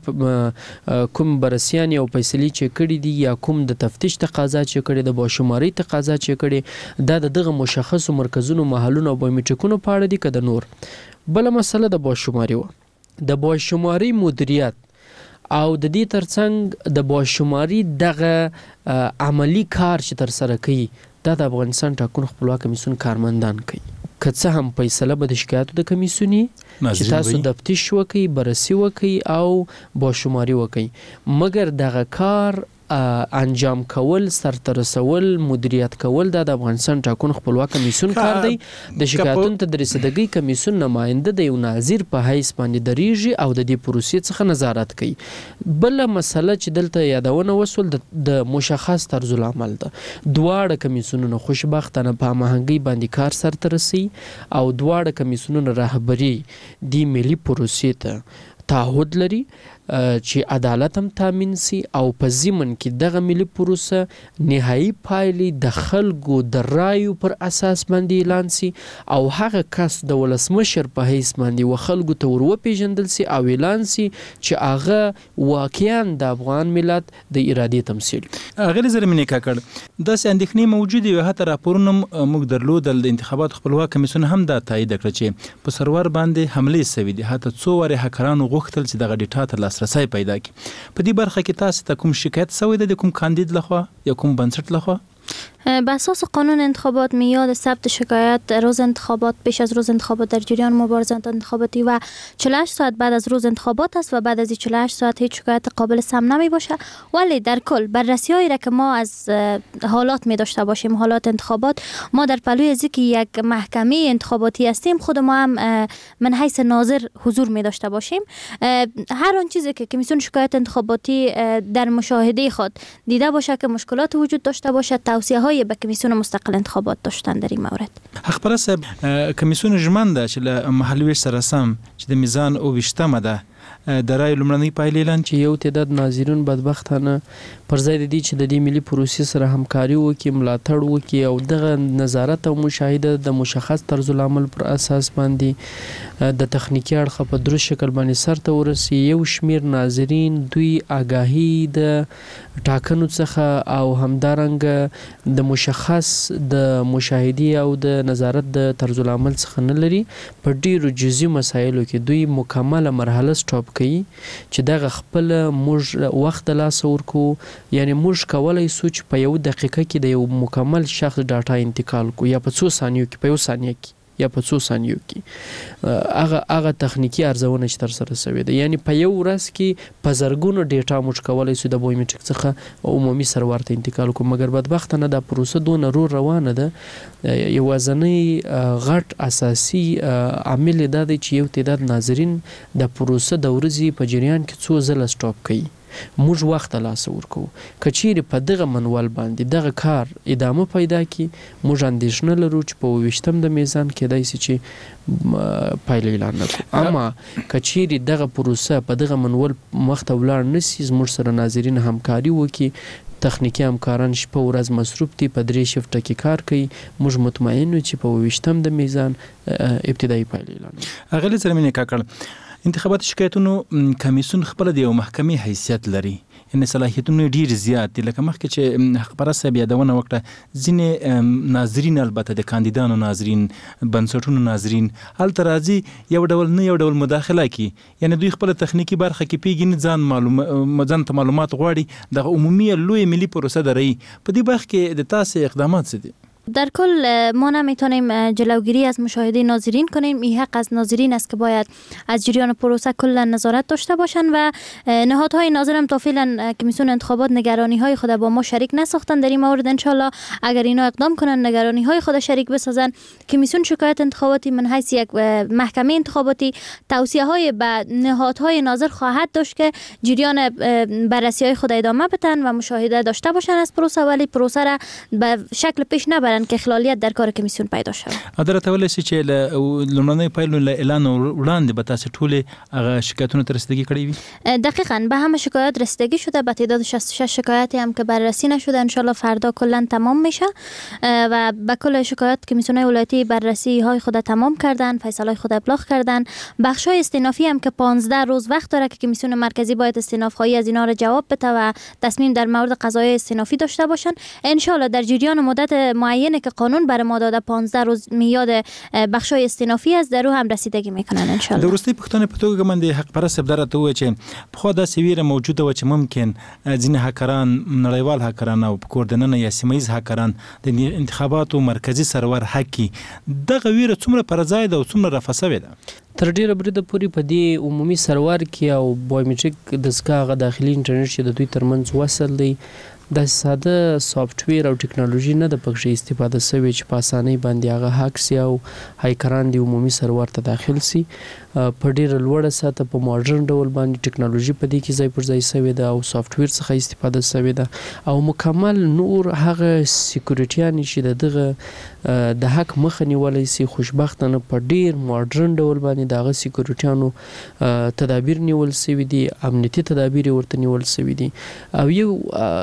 کوم برسیان او فیصلې چې کړي دي یا کوم د تفتیش تقاضا چې کړي، د باشمارۍ تقاضا چې کړي، دا د دغه مشخصو مرکزونو، محلونو او بایومټریکونو په اړه دي که د نور. بله مسله د باشماري وه، د باشمارۍ مدیریت او د دې ترڅنګ د باشماري دغه عملی کار چې ترسره کوي، دا د افغانستان ټاکنو خپلواک کمیسیون کارمندان کوي. که څه هم فیصله به د شکایاتو د کمیسیوني چې تاسو تفتیش وکئ، بررسي وکئ او باشماري وکئ، مګر دغه کار انجام کول، سرته رسول، مدیریت کول دا د افغانستان ټاکنو خپلواک کمیسیون کار دی. د شکایتونو ته د رسیدګۍ کمیسیون نماینده د یو ناظر په حیث باندې دریږي او د دې پروسې څخه نظارت کوي. بله مسله چې دلته یادونه وسول د مشخص طرزالعمل ده. دواړه کمیسیونونه خوشبختانه په هماهنګۍ باندې کار سرته رسوي او دواړه کمیسیونونه رهبري دې ملي پروسې ته تعهد لري چې عدالت هم تامین سي او په ضمن کې دغه ملي پروسه نهایي پایلې د خلکو د رایو پر اساس باندې اعلان سي او هغه کس د ولسمشر په حیث باندې و خلکو ته ور وپېژندل سي او اعلان سي چې هغه واقعا د افغان ملت د ارادې تمثیل. غیر زرمینې کاکړ داسې اندېښنې موجودې وي، حتی راپورونه موږ درلودل، د انتخاباتو خپلواک کمیسیون هم دا تایید کړه چې په سرور باندې حملې سوي دي، حتی څو وارې هکرانو غوښتل چې دغه ډیټا ته لاسرسی پیدا کړي. په دې برخه کې تاسو ته کوم شکایت سوی ده د کوم کاندید لخوا یا کوم بنسټ لخوا؟ به اساس قانون انتخابات میاد ثبت شکایت روز انتخابات، پیش از روز انتخابات، در جریان مبارزات انتخاباتی و چهل و هشت ساعت بعد از روز انتخابات است و بعد از چهل و هشت ساعت هیچ شکایت قابل سم نمی باشه. ولی در کل بررسی هایی را که ما از حالات می داشته باشیم، حالات انتخابات، ما در پلوی از اینکه یک محکمه انتخاباتی هستیم، خود ما هم من حیث ناظر حضور می داشته باشیم. هر آن چیزی که کمیسیون شکایت انتخاباتی در مشاهده خود دیده باشه که مشکلات وجود داشته باشه، توصیه های به کمیسیون مستقل انتخابات داشتن در این مورد. حق پرست کمیسیون ژمنده چې له محلویش سره سم چې د میزان او وشتمه ده د رای لومړنۍ پایلې اعلان چې یو تعداد ناظرین بدبختانه پر ځای د دې چې د دې ملي پروسې سره همکاري وکړي، ملاتړ وکړي او دغه نظارت او مشاهده د مشخص طرز العمل پر اساس باندې د تخنیکی اړخ په درست شکل باندې سرته ورسي. یو شمیر ناظرین دوی آگاهی د ټاکنو څخه او همدارنګه د مشخص د مشاهدي او د نظارت د طرز العمل څخه نه لري. په ډیرو جزئی مسایلو کې دوی مکمله مرحله سټاپ کوي چې دغه خپل موږ وخت د لاس ورکو، یعنی موږ کولای سو چې په یو دقیقه کې د یو مکمل شخص ډاټا انتقال کو، یا په څو ثانیو کې، په یو ثانیه کې یا په څو ثانیو کې هغه هغه تخنیکی ارزونه چې تر سره شوې ده. یعنی په یو ورځ کې په زرګونو ډیټا موږ کولای سو د بایومټریک څخه عمومي سرور ته انتقال کوو، مګر بدبختانه دا پروسه دونه رو روانه ده. یوازنی غټ اساسي عامل دا دی چې یو تعداد ناظرین د پروسه د ورځې په جریان کې څو ځله سټاپ کوي. موږ وخت لاس ورکو کچېری په دغه منوال باندې دغه کار ادامه پیدا کی، موږ اندېښنه لرو چې په وشتم د میزان کېدای شي چې پایله اعلان نکړو. اما کچېری دغه پروسه په دغه منوال مخته ولاړ نسی، موږ سره ناظرین همکاري وکړي، تخنیکی همکاران شپه ورځ مصروف دي، په درې شفټه کې کار کوي. موږ مطمئن یو چې په وشتم د میزان ابتدایي پایله اعلان نکړو. اغلی زرمینه کاکړ، انتخابات شکایتونو کمیسیون خپل د یو محکمې حیثیت لري، یعنی صلاحیتونه ډیر زیات دي. لکه مخکې چې حق پرسته یادونه وکړه، ځینې ناظرین، البته د کاندیدانو ناظرین، بنسټونو ناظرین هلته راځي یو ډول نه یو ډول مداخله کوي، یعنی دوی خپل تخنیکی برخه کې پیګنې ځان معلوم ځان ته معلومات غواړي. د عمومي لوی ملي پروسه دري په دې برخه کې د تاسو اقدامات څه دي؟ در کل ما نمیتونیم جلوگیری از مشاهده ناظرین کنیم. این حق از ناظرین است که باید از جریان پروسه کلا نظارت داشته باشند و نهادهای ناظرم تا فعلا کمیسیون انتخابات نگرانی های خود با ما شریک نساختند. در این مورد ان شاء الله اگر اینا اقدام کنند نگرانی های خود شریک بسازند، کمیسیون شکایت انتخاباتی من حیث یک محکمه انتخاباتی توصیه های به نهادهای ناظر خواهد داشت که جریان بررسی های خود ادامه بدن و مشاهده داشته باشند از پروسه، ولی پروسه را به شکل پیش نبرند که خلالیت در کار کمیسیون پیدا شود. اداره تولې چې لومړنۍ پایلو له اعلان وړاندې به تاسو ټول هغه شکایتونه تر رسیدگی کړی وي؟ دقیقاً به همه شکایات رسیدگی شده، به تعداد شصت و شش شکایتی هم که بررسی نشده ان شاء الله فردا کلا تمام میشه و به کل شکایات کمیسیون ولایتی بررسی های خود تمام کردن، فیصله های خود ابلاغ کردن. بخش های استینافی هم که پانزده روز وقت داره که کمیسیون مرکزی باید استیناف خواهی از اینا را جواب بده و تصمیم در مورد قضایا استینافی داشته باشن. ان شاء الله در جریان مدت معین که قانون برای ما داده پانزده روز میاد بخشای استینافی است، در رو هم رسیدگی میکنن ان شاء الله. درستی پښتنه په توګه باندې حق پرسته بدرته و چې په خو د سویره موجوده و چې ممکن ځینې هکران، نړیوال هکران او کوردننه یا سیمایز هکران د انتخاباتو مرکزی سرور حقي دغه ویره څومره پر ځای ده او څومره رافسوي ده؟ تر ډیره بریده پوری په دې عمومي سرور کې او بایومټریک دستګاه داخلي انټرنیټ چې د دوی ترمنځ وصل دی، د ساده سافټویر او ټکنالوژي نه د پکې استفاده شوی چې په اسانۍ باندې هغه هاکس او هایکران دی عمومي سرور ته داخل سي. په ډیره لوړه ساته په ماډرن ډول باندې ټکنالوژي په دې کې ځای پر ځای شوی ده او سافټویر څخه استفاده شوی ده او مکمل نور هغه سکیورټیان چې دغه د حق مخه نیولای سي. خوشبختانه په ډیر ماډرن ډول باندې دغه سکیورټیانو تدابیر نیول شوی دي، امنیتي تدابیر ورته نیول شوی دي. او یو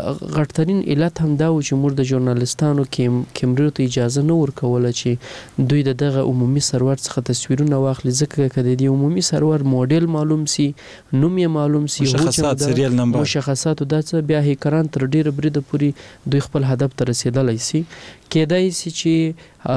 غټترین علت هم دا و چې موږ د ژورنالیستانو کیمرو ته اجازه نه ورکوله چې دوی دغه عمومي سرور څخه تصویرونه واخلي، ځکه که د عمومي سرور موډل معلوم سي، نوم یې معلوم سي، مشخصات سریال نمبر، مشخصات دا څه بیا هیکران تر ډیره بریده پوری دوی خپل هدف ته رسیدلی سي. کېدای سي چې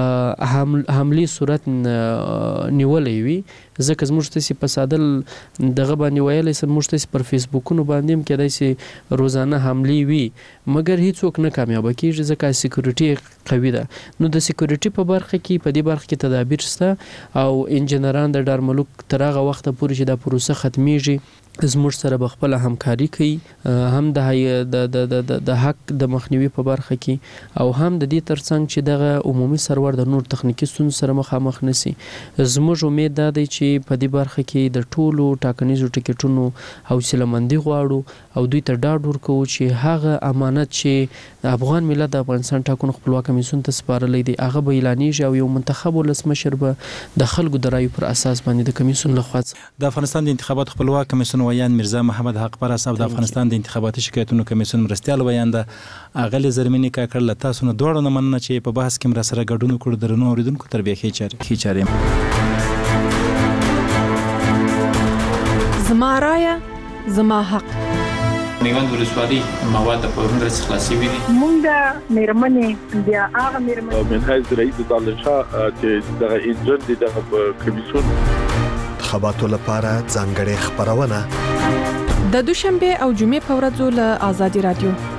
حملي صورت نیولې وي، ځکه زموږ تاسې په ساده دغه باندې ویلی سم موږ تاسې پر فیسبوکونو باندې هم کېدای سي روزانه حملې وي، مګر هیڅوک نه کامیابه کېږي ځکه سکیورټي قوي ده. نو د سکیورټي په برخه کې په دې برخه کې تدابیر شته او انجنیران د ډارملوک تر هغه وخته پورې چې دا پروسه ختمیږي زموږ سره به خپل همکاري کوي، هم د د حق د مخنیوي په برخه کې او هم د دې ترڅنګ چې دغه عمومي سرور د نور تخنیکی ستونزو سره مخامخ نشي. زموږ امید دا دی چې په دې برخه کې د ټولو ټاکنیزو ټیکټونو حوصله‌مندي غواړو او دوی ته ډاډ ورکوو چې هغه امانت چې افغان ملت د افغانستان ټاکنو خپلواک کمیسیون ته سپارلی دی هغه به اعلانیږي او یو منتخب ولسمشر به د خلکو د رایو پر اساس باندې د کمیسیون لخوا د افغانستان د انتخابات خپلواک کمیسیون ویان میرزا محمد حق پرست او د افغانستان د انتخاباتي شکایتونو کمیسیون مرستیال ویان د اغلی زرمینی کاکړ له تاسو نه دوړو نه مننه چې په بحث کې مر سره ګډون کړو درنو اوریدونکو تربیه کې چاري کې چاري زما رایه زما حق میوند ولسوالۍ مواد په هنګر څخه خلاصي وي مونږ د میرمنې بیا هغه میرمنې من حیث رئیس دالشا چې دغه انجن دي دغه کمیسیون انتخاباتو لپاره ځانګړې خبرونه د دوشنبه او جمعې په ورځو له آزادي رادیو